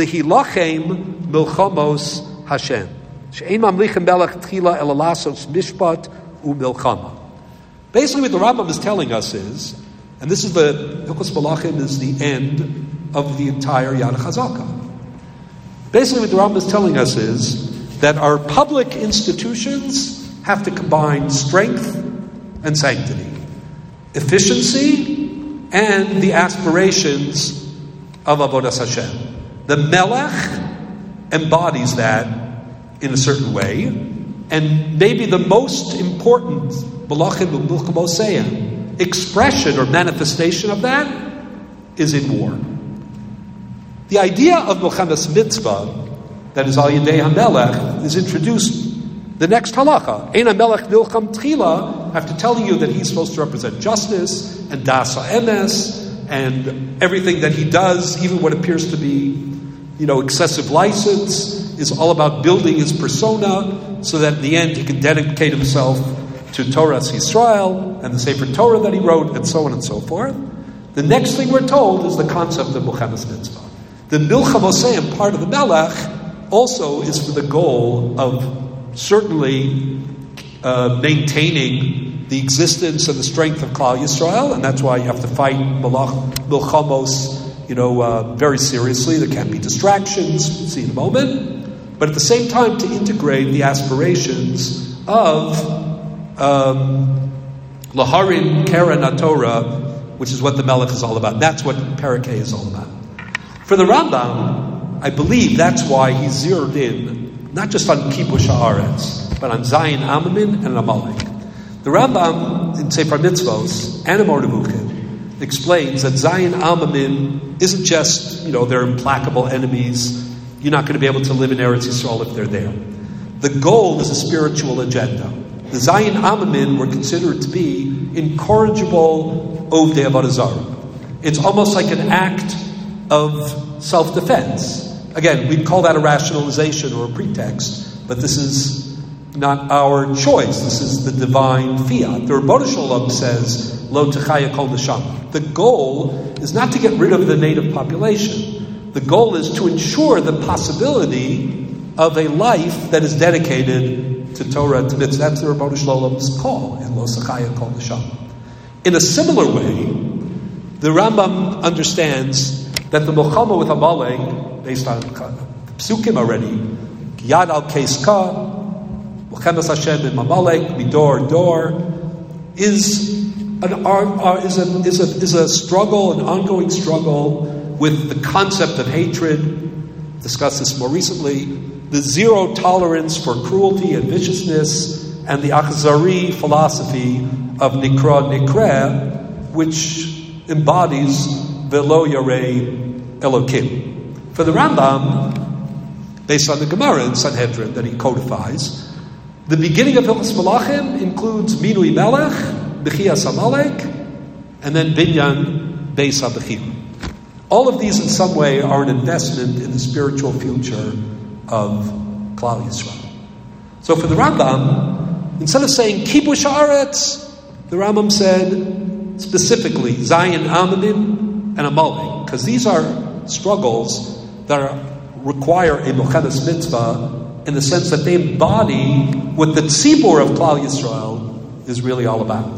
Speaker 2: ulehilachem milchamos Hashem. She'ein mamlichem melech tchila elalasos mishpat u'milchama. Basically what the Rambam is telling us is, and this is the, Hilchos Malachim is the end of the entire Yad Chazaka. Basically what the Rambam is telling us is that our public institutions have to combine strength and sanctity, efficiency and the aspirations of Avodas Hashem. The Melech embodies that in a certain way, and maybe the most important Malachim Milchamoseim expression or manifestation of that is in war. The idea of Milchemes Mitzvah, that is Al Yedei HaMelech, is introduced the next halacha. Ein HaMelech Nilcham Tchila, after telling you that he's supposed to represent justice and Das HaEmes and everything that he does, even what appears to be, you know, excessive license, is all about building his persona so that in the end he can dedicate himself to Torah's Yisrael and the Sefer Torah that he wrote, and so on and so forth. The next thing we're told is the concept of Milchemes Mitzvah. The Milchamoseim part of the Melech also is for the goal of certainly uh, maintaining the existence and the strength of Klal Yisrael, and that's why you have to fight Malach, Milchamos, you know, uh, very seriously. There can't be distractions, we'll see in a moment. But at the same time, to integrate the aspirations of um, Laharin Keren HaTorah, which is what the Melech is all about. That's what Parakeh is all about. For the Rambam, I believe that's why he zeroed in not just on Kibush Haaretz, but on Zayin Amamin and Amalek. The Rambam in Sefer Mitzvos and in Mordechai explains that Zayin Amamin isn't just, you know, they're implacable enemies. You're not going to be able to live in Eretz Yisrael if they're there. The goal is a spiritual agenda. The Zayin Amamin were considered to be incorrigible Ovdei Avodah Zarah. It's almost like an act of self-defense. Again, we'd call that a rationalization or a pretext, but this is not our choice. This is the divine fiat. The Rebbeinu Shalom says, Lo techaya kol neshama. The goal is not to get rid of the native population. The goal is to ensure the possibility of a life that is dedicated to Torah and to mitzvah. That's the Rebbeinu Shalom's call in Lo techaya kol neshama. In a similar way, the Rambam understands that the Milchama with Amalek, based on the Psukim already, Yad al Keiska, Milchemes Hashem in Amalek, Midor Dor, is an uh, is a is a is a struggle, an ongoing struggle with the concept of hatred. Discussed this more recently. The zero tolerance for cruelty and viciousness, and the Achzari philosophy of Nikra Nikra, which embodies Velo Yarei Elokim. For the Rambam, based on the Gemara in Sanhedrin that he codifies, the beginning of Hilchos Malachim includes Minui Melech, B'chias Amalek, and then Binyan Beis HaBechim. All of these in some way are an investment in the spiritual future of Klal Yisrael. So for the Rambam, instead of saying Kibush Haaretz, the Rambam said specifically Zayin Amanim and Amalek, because these are struggles that are, require a Milchemes Mitzvah in the sense that they embody what the tzibur of Klal Yisrael is really all about.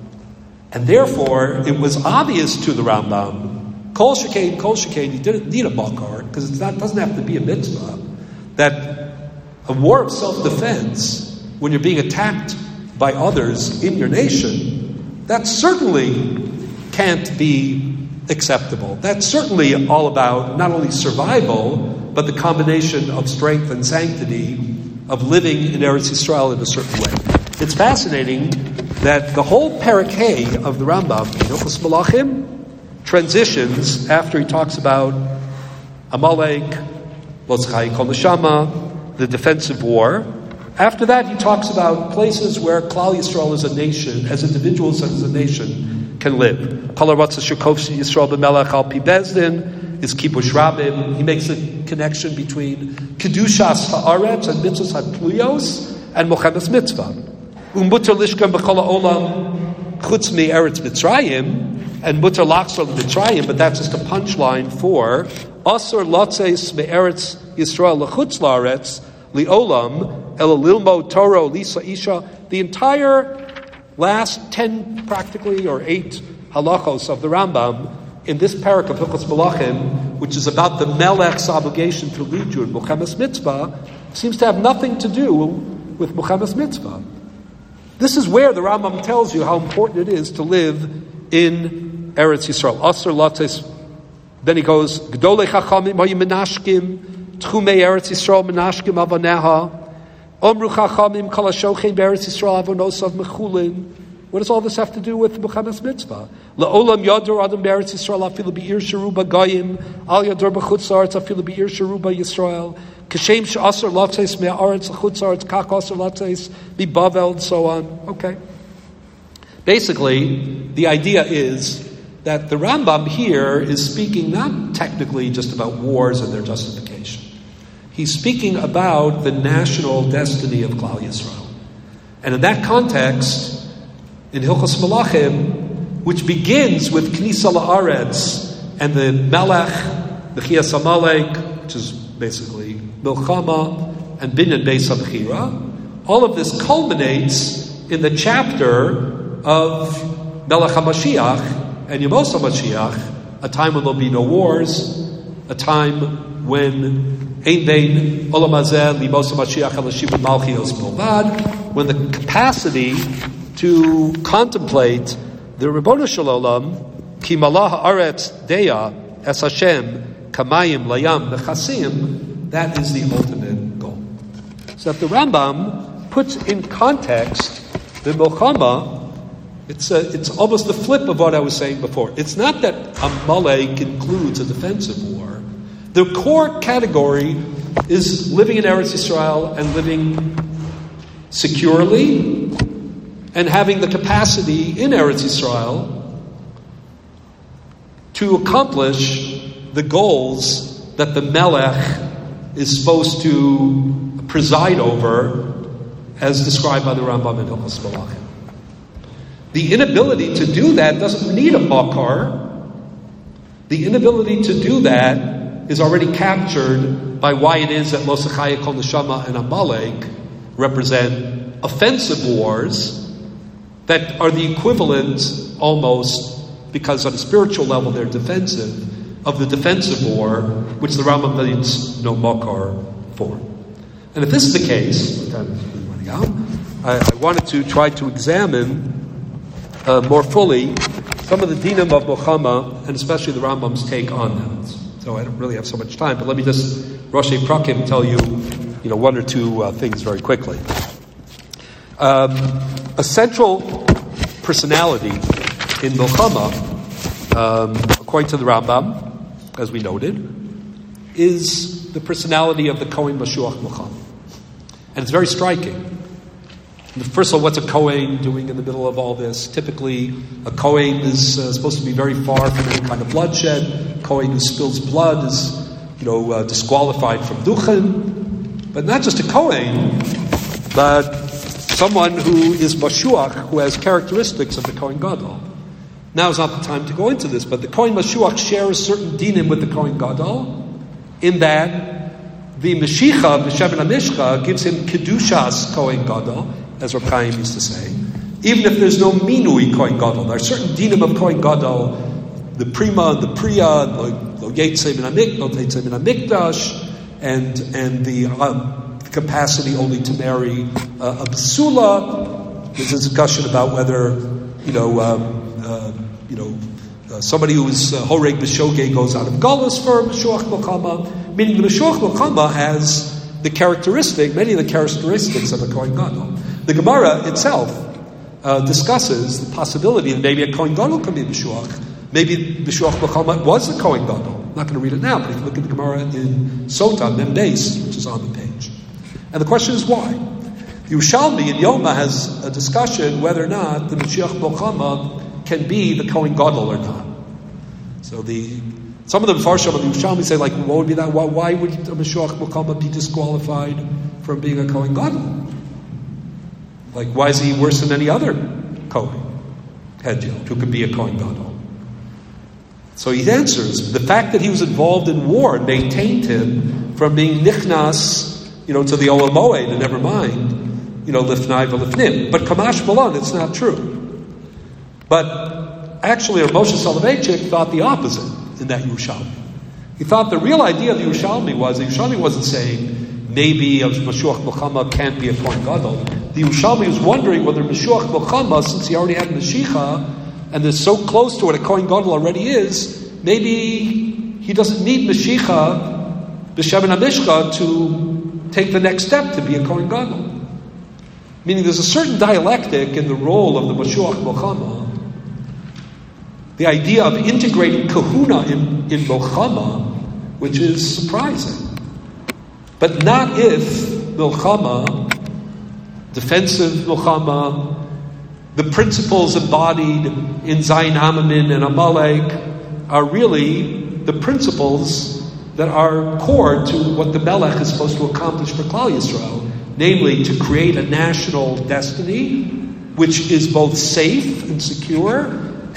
Speaker 2: And therefore, it was obvious to the Rambam, Kol Shekain, Kol Shekain, you didn't need a Makar, because it doesn't have to be a mitzvah, that a war of self-defense, when you're being attacked by others in your nation, that certainly can't be acceptable. That's certainly all about not only survival, but the combination of strength and sanctity of living in Eretz Yisrael in a certain way. It's fascinating that the whole parakeh of the Rambam, Hilchos Malachim, transitions after he talks about Amalek, Lo techaya kol neshama, the defensive war. After that, he talks about places where Klal Yisrael as a nation, as individuals as a nation, can live. Kol haratzas shekovsi Yisrael b'melech al pi bezdin is kibush rabim. He makes a connection between kedushas haaretz and mitzvos hatluyos and Milchemes Mitzvah. Umutar lishkan b'chol ha'olam chutz mi'eretz Mitzrayim and mutar lachzor Mitzrayim, but that's just a punchline for asur lotzeis me'eretz Yisrael lechutz la'aretz li'olam el lilmo toro lisa isha. The entire last ten, practically, or eight halachos of the Rambam in this parak of Hilchos Malachim, which is about the Melech's obligation to lead you in Milchemes Mitzvah, seems to have nothing to do with Milchemes Mitzvah. This is where the Rambam tells you how important it is to live in Eretz Yisrael. Asur lates. Then he goes, Gdolei Chachamim hayu menashkim tchumei Eretz Yisrael menashkim avaneha. Omru Chachamim kol hashochem be'Eretz Yisrael avonosav mechulin. What does all this have to do with Muhammad's mitzvah? La'olam yadur adam be'eretz Yisrael afilu be'ir sheruba goyim al yadur b'chutz haaretz afilu be'ir sheruba Yisrael kashem she'asar latzeis me'aretz l'chutz haaretz kach asar latzeis mi'bavel, and so on. Okay. Basically, the idea is that the Rambam here is speaking not technically just about wars and their justification. He's speaking about the national destiny of Klal Yisrael. And in that context, in Hilchos Malachim, which begins with Knisa La'aretz and the Melech, the Chiyas HaMalek, which is basically Milchama, and Binyan Beis HaBechira, all of this culminates in the chapter of Melech HaMashiach and Yemos HaMashiach, a time when there'll be no wars, a time when Ein Bein Olam Hazeh Limos HaMashiach Elashivut Malchios Bilvad, when the capacity to contemplate the Ribono Shel Olam, Ki Malah Haaretz Deya Es Hashem Kamayim Layam Nechasim, that is the ultimate goal. So that the Rambam puts in context the Milchama, it's a, it's almost the flip of what I was saying before. It's not that Amalek includes a defensive war. The core category is living in Eretz Yisrael and living securely and having the capacity in Eretz Yisrael to accomplish the goals that the Melech is supposed to preside over, as described by the Rambam in Hilchos Malachim. The inability to do that doesn't need a makar. The inability to do that is already captured by why it is that Lo Sechaya Kol Neshama and Amalek represent offensive wars that are the equivalent, almost, because on a spiritual level they're defensive, of the defensive war, which the Rambam needs no makar for. And if this is the case, time is running out, I, I wanted to try to examine uh, more fully some of the dinim of Milchama, and especially the Rambam's take on them. So I don't really have so much time, but let me just, Roshei Prakim, tell you, you know, one or two uh, things very quickly. Um, a central personality in Milchama, um, according to the Rambam, as we noted, is the personality of the Kohen Mashuach Milchama. And it's very striking. First of all, what's a Kohen doing in the middle of all this? Typically, a Kohen is uh, supposed to be very far from any kind of bloodshed. A Kohen who spills blood is, you know, uh, disqualified from Duchen. But not just a Kohen, but someone who is Mashuach, who has characteristics of the Kohen Gadol. Now is not the time to go into this, but the Kohen Mashuach shares certain dinim with the Kohen Gadol, in that the Meshicha, the Sheben HaMishcha, gives him Kedushas Kohen Gadol, as Reb Chaim used to say, even if there's no Minui Kohen Gadol. There are certain dinim of Kohen Gadol, the Prima and the Priya, Lo Yetzei Min HaMikdash, and and the uh, capacity only to marry uh, a Basula. There's a discussion about whether, you know, um, uh, you know, uh, somebody who is uh, Horeg B'Shogeg goes out of Galus for Meshuach Milchama, meaning the Meshuach Milchama has the characteristic, many of the characteristics of a Kohen Gadol. The Gemara itself uh, discusses the possibility that maybe a Kohen Gadol can be Meshuach. Maybe Meshuach Milchama was a Kohen Gadol. I'm not going to read it now, but if you look at the Gemara in Sota, Mem Beis, which is on the page. And the question is why? Yerushalmi in Yoma has a discussion whether or not the Meshuach Milchama can be the Kohen Gadol or not. So the some of the Mepharshim of Yerushalmi say, like, what would be that? Why, why would a Meshuach Milchama be disqualified from being a Kohen Gadol? Like, why is he worse than any other Kohen Hedjel who could be a Kohen Gadol? So he answers, the fact that he was involved in war maintained him from being nichnas, you know, to the Olam Moed, and never mind, you know, lifnai v'lifnim. But Kamash Malon, it's not true. But actually, Moshe Soloveitchik thought the opposite in that Yerushalmi. He thought the real idea of the Yerushalmi was, the Yerushalmi wasn't saying maybe a Meshuach Milchama can't be a Kohen Gadol. The Yerushalmi was wondering whether Meshuach Milchama, since he already had Meshicha, and is so close to what a Kohen Gadol already is, maybe he doesn't need Meshicha, the Sheben HaMishcha, to take the next step to be a Kohen Gadol. Meaning there's a certain dialectic in the role of the Mashiach Milchama. The idea of integrating kahuna in, in Milchama, which is surprising. But not if Milchama, defensive Milchama, the principles embodied in Zayin Hamamin and Amalek are really the principles that are core to what the Melech is supposed to accomplish for Klal Yisrael, namely to create a national destiny which is both safe and secure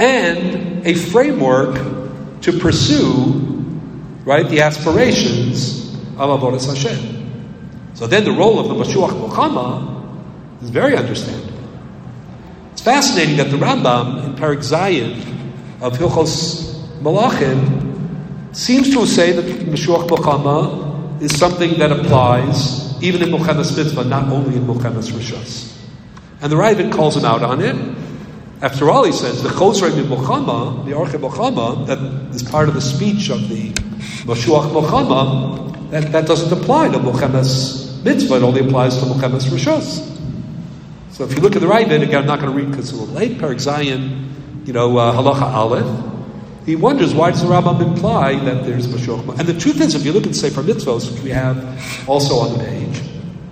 Speaker 2: and a framework to pursue, right, the aspirations of Avodas Hashem. So then the role of the Mashiach Milchama is very understandable. It's fascinating that the Rambam in Perek Zayin of Hilchos Malachim seems to say that Mashiach Milchama is something that applies even in Milchemes Mitzvah, not only in Milchemes Rishos. And the Ravid calls him out on it. After all, he says, the Chosrei Milchama, the Orchei Milchama, that is part of the speech of the Mashiach Milchama, that, that doesn't apply to Milchemes Mitzvah, it only applies to Milchemes Rishos. So if you look at the Ravid, again, I'm not going to read because it's a little late, Perek Zayin, you know, uh, Halacha Aleph, he wonders why does the Rambam imply that there's Mashiach. And the truth is, if you look at Sefer Mitzvos, which we have also on the page,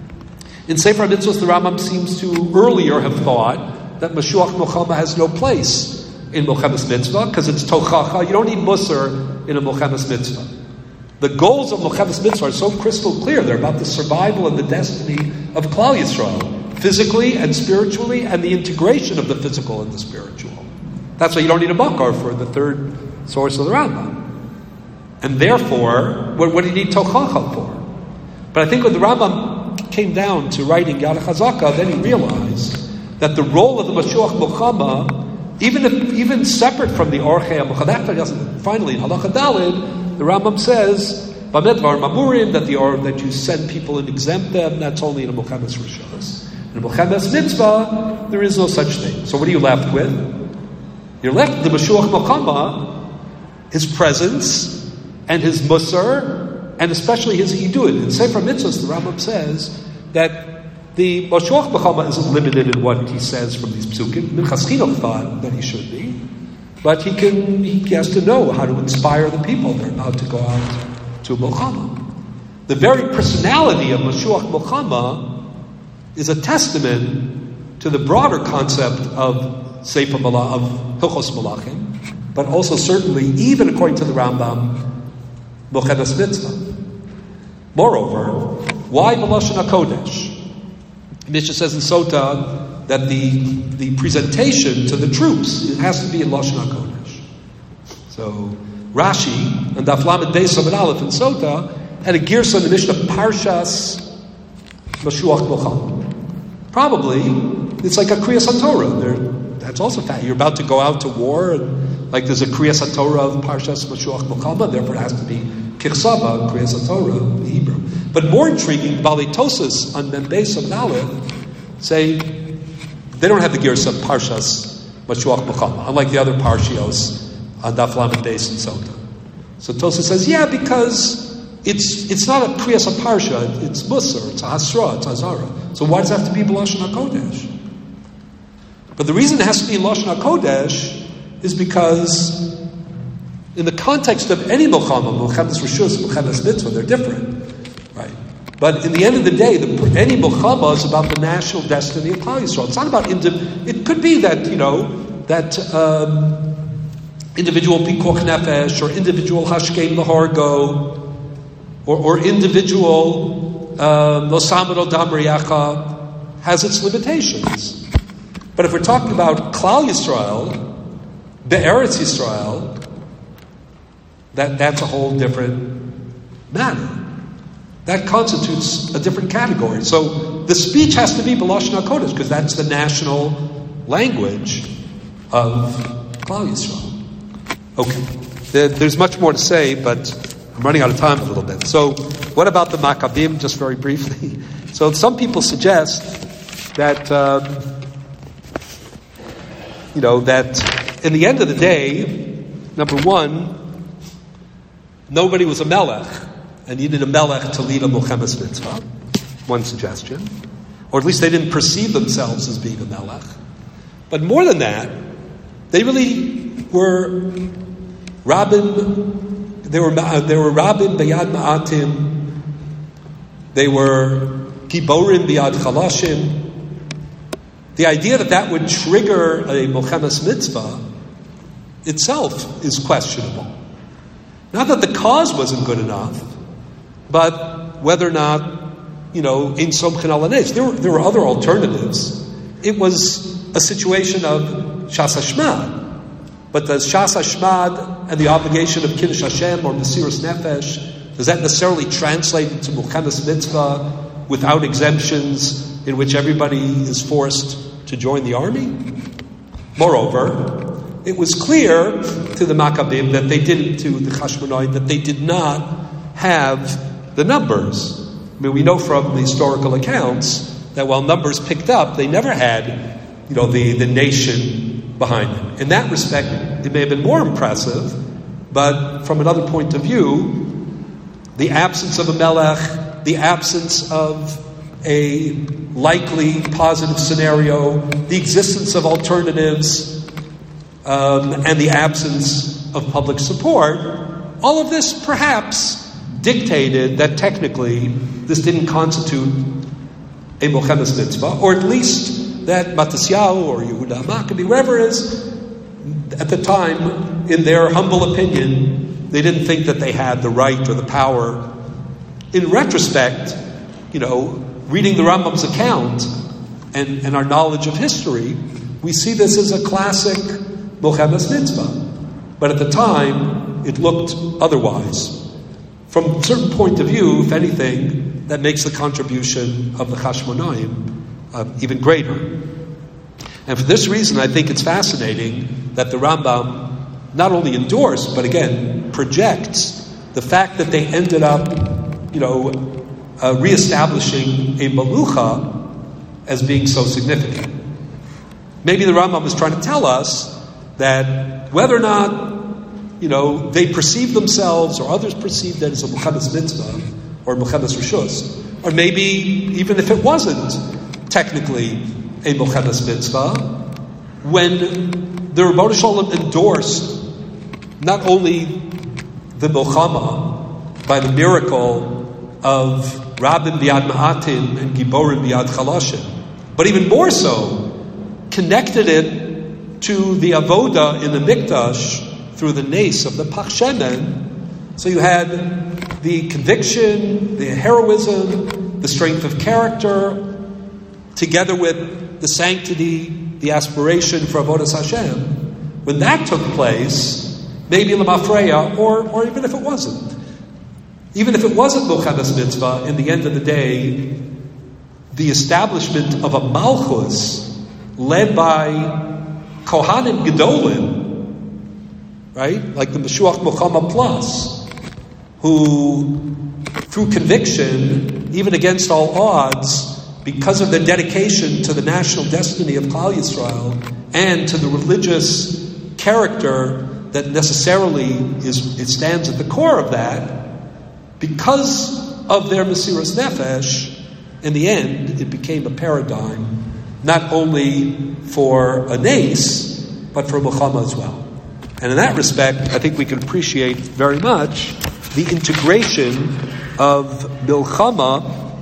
Speaker 2: in Sefer Mitzvos, the Rambam seems to earlier have thought that Mashiach Milchama has no place in Milchemes Mitzvah because it's Tochacha. You don't need Musar in a Milchemes Mitzvah. The goals of Milchemes Mitzvah are so crystal clear. They're about the survival and the destiny of Klal Yisrael, physically and spiritually, and the integration of the physical and the spiritual. That's why you don't need a Bakar for the third source of the Rambam. And therefore, what, what do you need Tochacha for? But I think when the Rambam came down to writing Yad HaChazaka, then he realized that the role of the Mashiach Milchama, even if, even separate from the Orchei HaMilchama, finally in Halacha Daled, the Rambam says, Bamedvar Mamurim, that the or that you send people and exempt them, that's only in a Milchemes Rishos. In a Milchemes Mitzvah, there is no such thing. So what are you left with? You're left with the Mashiach Milchama, his presence, and his Musar, and especially his Idud. In Sefer Mitzvos, the Rambam says that the Mashiach Milchama isn't limited in what he says from these psukim. Minchas Chinuch thought that he should be, but he can he has to know how to inspire the people they're about to go out to Milchama. The very personality of Mashiach Milchama is a testament to the broader concept of Sefer Malach, of Hilchos Malachim, but also certainly, even according to the Rambam, Milchemes Mitzvah. Moreover, why B'Lashon HaKodesh? Mishnah says in Sota that the the presentation to the troops, it has to be in Lashon HaKodesh. So Rashi and Daf Lamed Beis Amud Aleph in Sota had a girsa in the Mishnah Parshas Mashiach Milchama. Probably it's like a Kriyas HaTorah. That's also fact. You're about to go out to war, and like there's a Kriyas HaTorah of Parshas Mashiach Milchama, therefore it has to be Kichsava, Kriyas HaTorah, the Hebrew. But more intriguing, Balei Tosas on Mem Beis Amud Aleph say they don't have the Girsa of Parshas Mashiach Milchama, unlike the other Parshios on Daf Lamed Beis and Sota. So Tosas says, yeah, because it's it's not a Kriyas HaParsha, it's Musar, it's a Hasra, it's a Hazara. So why does it have to be B'Lashon HaKodesh? But the reason it has to be in Lashon HaKodesh is because in the context of any Milchama, Milchemes Rishus, Milchemes Mitzvah, they're different, right? But in the end of the day, the, any Milchama is about the national destiny of Klal Yisrael. It's not about, indi- it could be that, you know, that um, individual Pikuach Nefesh, or individual Hashkem Lahargo, or, or individual Lo Samad Odam Riyacha has its limitations. But if we're talking about Klal Yisrael, Be'eretz Yisrael, that, that's a whole different matter. That constitutes a different category. So the speech has to be B'Lashon HaKodesh because that's the national language of Klal Yisrael. Okay. There, there's much more to say, but I'm running out of time a little bit. So what about the Maccabim, just very briefly? So some people suggest that... Um, You know, that in the end of the day, number one, nobody was a melech, and you needed a melech to lead a Milchemes Mitzvah. One suggestion. or at least they didn't perceive themselves as being a melech. But more than that, they really were Rabbim, they were, they were Rabbim B'yad Ma'atim, they were Giborim B'yad Chalashim. The idea that that would trigger a Mochemes Mitzvah itself is questionable. Not that the cause wasn't good enough, but whether or not, you know, in Somchen Al Hanes, there were, there were other alternatives. It was a situation of Shas HaShmad. But does Shas HaShmad and the obligation of Kiddush Hashem or Mesiras Nefesh, does that necessarily translate into Mochemes Mitzvah without exemptions in which everybody is forced to join the army? Moreover, it was clear to the Maccabim that they didn't, to the Chashmonaim, that they did not have the numbers. I mean, we know from the historical accounts that while numbers picked up, they never had, you know, the, the nation behind them. In that respect, it may have been more impressive, but from another point of view, the absence of a melech, the absence of a likely positive scenario, the existence of alternatives, um, and the absence of public support, all of this perhaps dictated that technically this didn't constitute a Mochemes Mitzvah, or at least that Matisyahu or Yehuda Maccabi, whoever it is, at the time, in their humble opinion, they didn't think that they had the right or the power. In retrospect, you know, reading the Rambam's account and, and our knowledge of history, we see this as a classic Mochemes Mitzvah. But at the time, it looked otherwise. From a certain point of view, if anything, that makes the contribution of the Chashmonaim uh, even greater. And for this reason, I think it's fascinating that the Rambam not only endorsed, but again, projects the fact that they ended up, you know, uh, reestablishing a Malucha as being so significant. Maybe the Rambam is trying to tell us that whether or not, you know, they perceive themselves or others perceive that as a Mochemes Mitzvah or Mochemes Rishus, or maybe even if it wasn't technically a Mochemes Mitzvah, when the Rebbeinu Shalom endorsed not only the Milchama by the miracle of Rabbim B'yad Ma'atim and Giborim B'yad Chalashim, but even more so, connected it to the Avoda in the Mikdash through the nace of the Pach Shemen. So you had the conviction, the heroism, the strength of character, together with the sanctity, the aspiration for Avodas Hashem. When that took place, maybe L'mafreya, or or even if it wasn't, even if it wasn't Mochemes Mitzvah, in the end of the day, the establishment of a Malchus led by Kohanim Gedolim, right? Like the Meshuach Mochama Plus, who, through conviction, even against all odds, because of their dedication to the national destiny of Klal Yisrael and to the religious character that necessarily is, it stands at the core of that, because of their Mesiras Nefesh, in the end, it became a paradigm, not only for a nace, but for Mochama as well. And in that respect, I think we can appreciate very much the integration of Milchama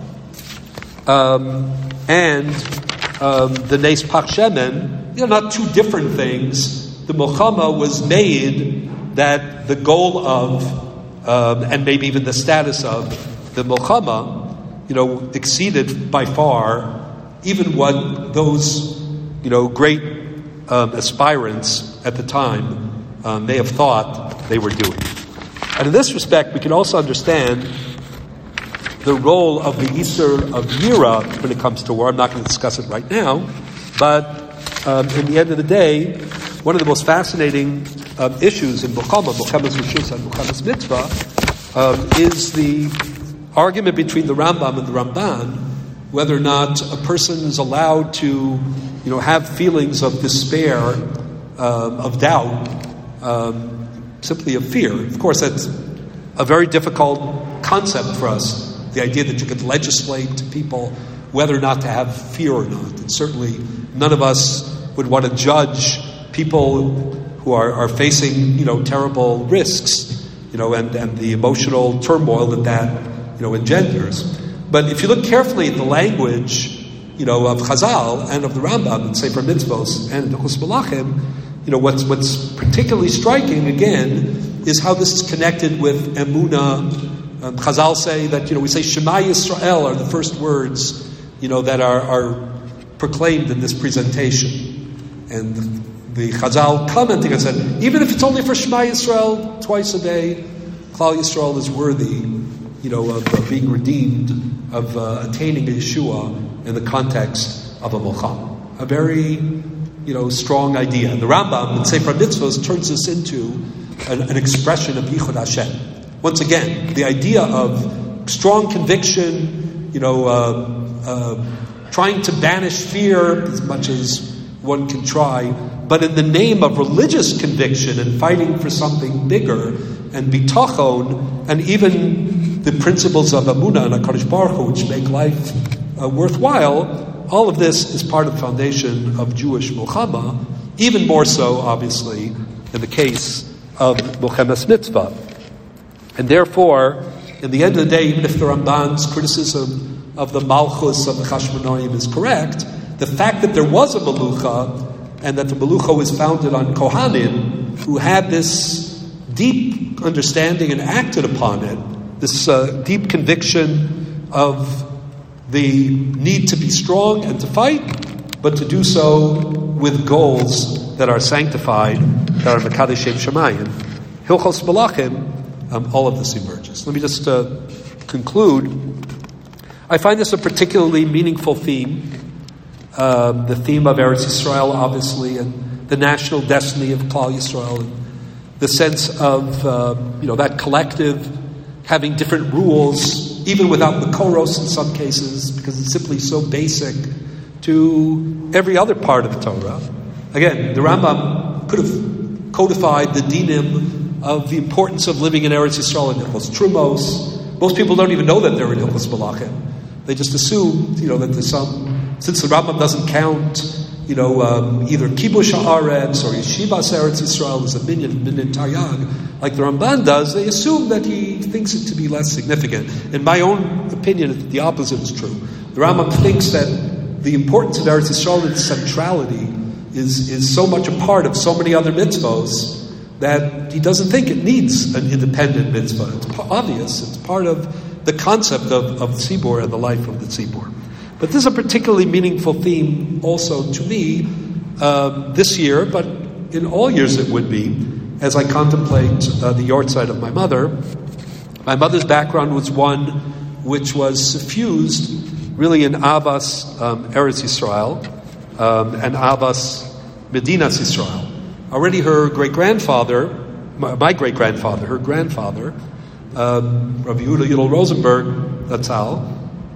Speaker 2: um, and um, the Nes Pach Shemen. You know, not two different things. The Milchama was made that the goal of, um, and maybe even the status of, the Milchama, you know, exceeded by far even what those, you know, great um, aspirants at the time Um, may have thought they were doing. And in this respect, we can also understand the role of the Isur of Yira when it comes to war. I'm not going to discuss it right now, but um, in the end of the day, one of the most fascinating um, issues in Mochama, Mochemes Rishus and Mochemes Mitzvah, um, is the argument between the Rambam and the Ramban, whether or not a person is allowed to, you know, have feelings of despair, um, of doubt, Um, simply of fear. Of course, that's a very difficult concept for us, the idea that you could legislate to people whether or not to have fear or not. And certainly none of us would want to judge people who are, are facing, you know, terrible risks, you know, and, and the emotional turmoil that that, you know, engenders. But if you look carefully at the language, you know, of Chazal and of the Rambam and Sefer Mitzvos and Hilchos Melachim, you know, what's what's particularly striking again is how this is connected with Emunah. Um, Chazal say that, you know, we say Shema Yisrael are the first words, you know, that are, are proclaimed in this presentation. And the, the Chazal commenting and said, even if it's only for Shema Yisrael twice a day, Klal Yisrael is worthy, you know, of uh, being redeemed, of uh, attaining a Yeshua in the context of a Milchama. A very, you know, strong idea. The Rambam in Sefer Mitzvos turns this into an, an expression of Yichud Hashem. Once again, the idea of strong conviction, you know, uh, uh, trying to banish fear as much as one can try, but in the name of religious conviction and fighting for something bigger and bitachon, and even the principles of Amunah and HaKadosh Baruch Hu, which make life uh, worthwhile, all of this is part of the foundation of Jewish Milchama, even more so, obviously, in the case of Milchemes Mitzvah. And therefore, in the end of the day, even if the Ramban's criticism of the Malchus of the Chashmonaim is correct, the fact that there was a Melucha, and that the Melucha was founded on Kohanim, who had this deep understanding and acted upon it, this uh, deep conviction of the need to be strong and to fight, but to do so with goals that are sanctified, that are Mekadesh Shem Shemayim. Hilchos Melachim, Um, all of this emerges. Let me just uh, conclude. I find this a particularly meaningful theme, um, the theme of Eretz Yisrael, obviously, and the national destiny of Klal Yisrael, and the sense of uh, you know that collective having different rules, even without the koros in some cases, because it's simply so basic to every other part of the Torah. Again, the Rambam could have codified the dinim of the importance of living in Eretz Yisrael and Hilchos Trumos. Most people don't even know that they're in Hilchos Melachim. They just assume, you know, that there's some, since the Rambam doesn't count, you know, um, either Kibush Haaretz or Yeshivas Eretz Yisrael as a minyan, minyan taryag, like the Ramban does, they assume that he thinks it to be less significant. In my own opinion, the opposite is true. The Rambam thinks that the importance of Eretz Yisrael and its centrality is, is so much a part of so many other mitzvos that he doesn't think it needs an independent mitzvah. It's obvious. It's part of the concept of, of Tzibor and the life of the Tzibor. But this is a particularly meaningful theme also to me um, this year, but in all years it would be, as I contemplate uh, the yortzeit of my mother. My mother's background was one which was suffused really in Avas um, Eretz Yisrael um, and Avas Medinas Yisrael. Already her great-grandfather, my, my great-grandfather, her grandfather, um, Rabbi Yehuda Yudel Rosenberg, Zatzal,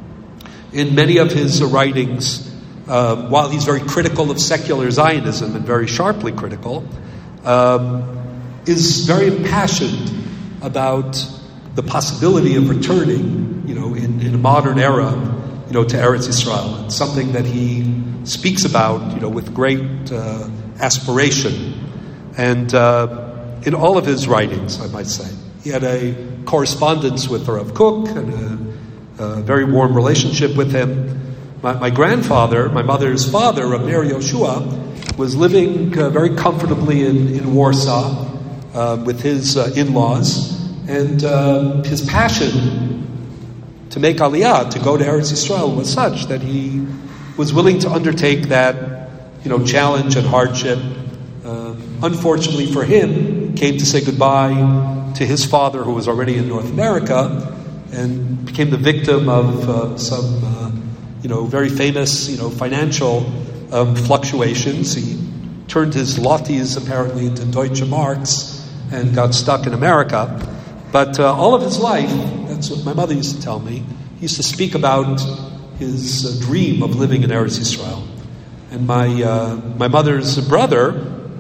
Speaker 2: in many of his writings, uh, while he's very critical of secular Zionism and very sharply critical, um, is very impassioned about the possibility of returning, you know, in, in a modern era, you know, to Eretz Yisrael. It's something that he speaks about, you know, with great uh, aspiration. And uh, in all of his writings, I might say, he had a correspondence with Rav Kook and a, a very warm relationship with him. My, my grandfather, my mother's father, Rav Meir Yoshua, was living uh, very comfortably in, in Warsaw uh, with his uh, in-laws, and uh, his passion to make Aliyah, to go to Eretz Yisrael, was such that he was willing to undertake that, you know, challenge and hardship. Uh, unfortunately for him, came to say goodbye to his father, who was already in North America, and became the victim of uh, some, uh, you know, very famous, you know, financial um, fluctuations. He turned his lotties apparently into Deutsche Marks and got stuck in America. But uh, all of his life, that's what my mother used to tell me, he used to speak about his uh, dream of living in Eretz Yisrael. And my uh, my mother's brother,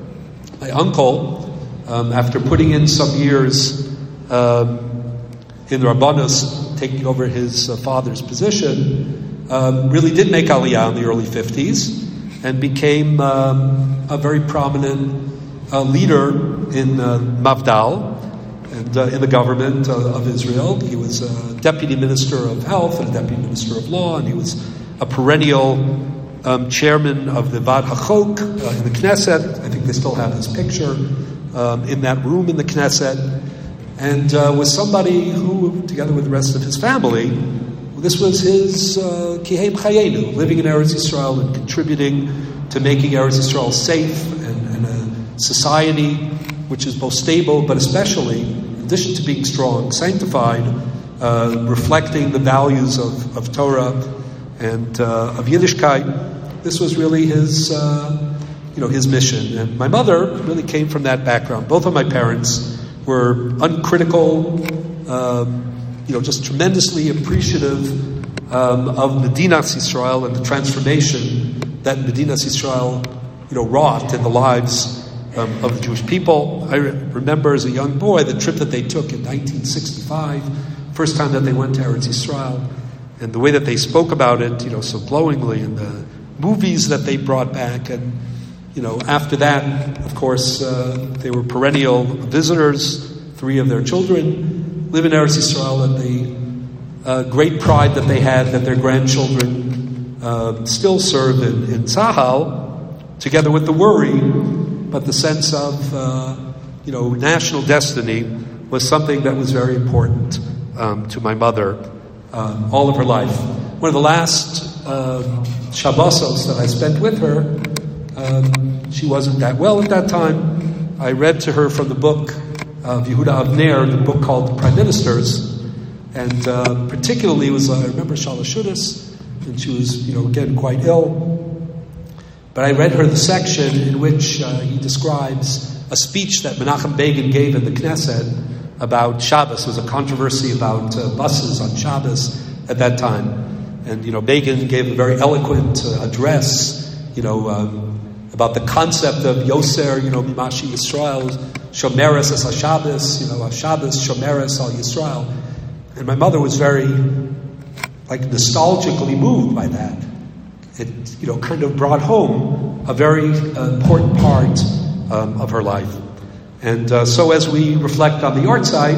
Speaker 2: my uncle, um, after putting in some years um, in Rabbanus, taking over his uh, father's position, um, really did make Aliyah in the early fifties and became um, a very prominent uh, leader in uh, Mafdal and uh, in the government uh, of Israel. He was a deputy minister of health and a deputy minister of law, and he was a perennial um, chairman of the Vad HaChok uh, in the Knesset. I think they still have his picture um, in that room in the Knesset. And uh, was somebody who, together with the rest of his family, this was his uh, Kihem Chayenu, living in Eretz Yisrael and contributing to making Eretz Yisrael safe and, and a society which is both stable, but especially, in addition to being strong, sanctified, uh, reflecting the values of, of Torah and uh, of Yiddishkeit. This was really his, uh, you know, his mission. And my mother really came from that background. Both of my parents were uncritical, um, you know, just tremendously appreciative um, of Medinas Yisrael and the transformation that Medinas Yisrael, you know, wrought in the lives um, of the Jewish people. I re- remember as a young boy the trip that they took in nineteen sixty-five, first time that they went to Eretz Yisrael, and the way that they spoke about it, you know, so glowingly, and the movies that they brought back. And you know, after that, of course, uh, they were perennial visitors. Three of their children live in Eretz Yisrael, and the uh, great pride that they had that their grandchildren uh, still serve in, in Tzahal, together with the worry, but the sense of, uh, you know, national destiny was something that was very important um, to my mother um, all of her life. One of the last uh, Shabbosos that I spent with her, Um, she wasn't that well at that time. I read to her from the book of Yehuda Avner, the book called Prime Ministers, and uh, particularly it was, uh, I remember Shalosh Shudas, and she was, you know, again quite ill. But I read her the section in which uh, he describes a speech that Menachem Begin gave in the Knesset about Shabbos. There was a controversy about uh, buses on Shabbos at that time, and you know, Begin gave a very eloquent uh, address, you know. Um, about the concept of Yoser, you know, Mimashi Yisrael, Shomeres es HaShabbos, you know, HaShabbos, Shomeres al Yisrael. And my mother was very, like, nostalgically moved by that. It, you know, kind of brought home a very uh, important part um, of her life. And uh, so as we reflect on the Yortzeit,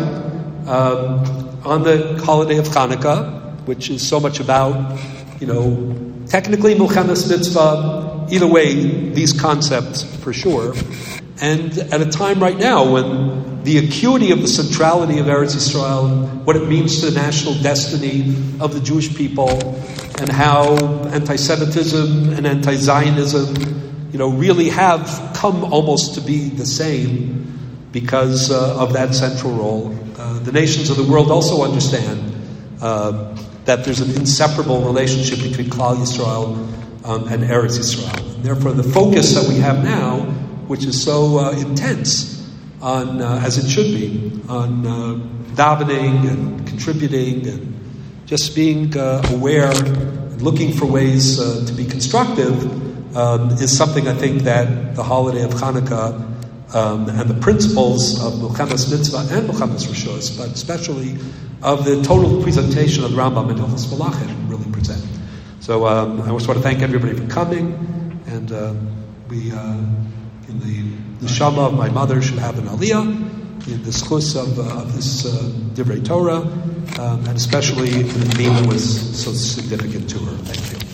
Speaker 2: um, on the holiday of Hanukkah, which is so much about, you know, technically Milchemes Mitzvah, either way, these concepts for sure. And at a time right now when the acuity of the centrality of Eretz Yisrael, what it means to the national destiny of the Jewish people, and how anti-Semitism and anti-Zionism, you know, really have come almost to be the same because uh, of that central role. Uh, the nations of the world also understand uh, that there's an inseparable relationship between Klal Yisrael um, and Eretz Yisrael. And therefore, the focus that we have now, which is so uh, intense, on uh, as it should be, on uh, davening and contributing and just being uh, aware and looking for ways uh, to be constructive, um, is something I think that the holiday of Hanukkah um, and the principles of Milchemes Mitzvah and Milchemes Rishos, but especially of the total presentation of the Rambam and Hilchos Malachim really present. So um, I just want to thank everybody for coming, and um, we, uh, in the neshama of my mother, should have an aliyah in the schus of, uh, of this uh, Divrei Torah, um, and especially in the theme that was so significant to her. Thank you.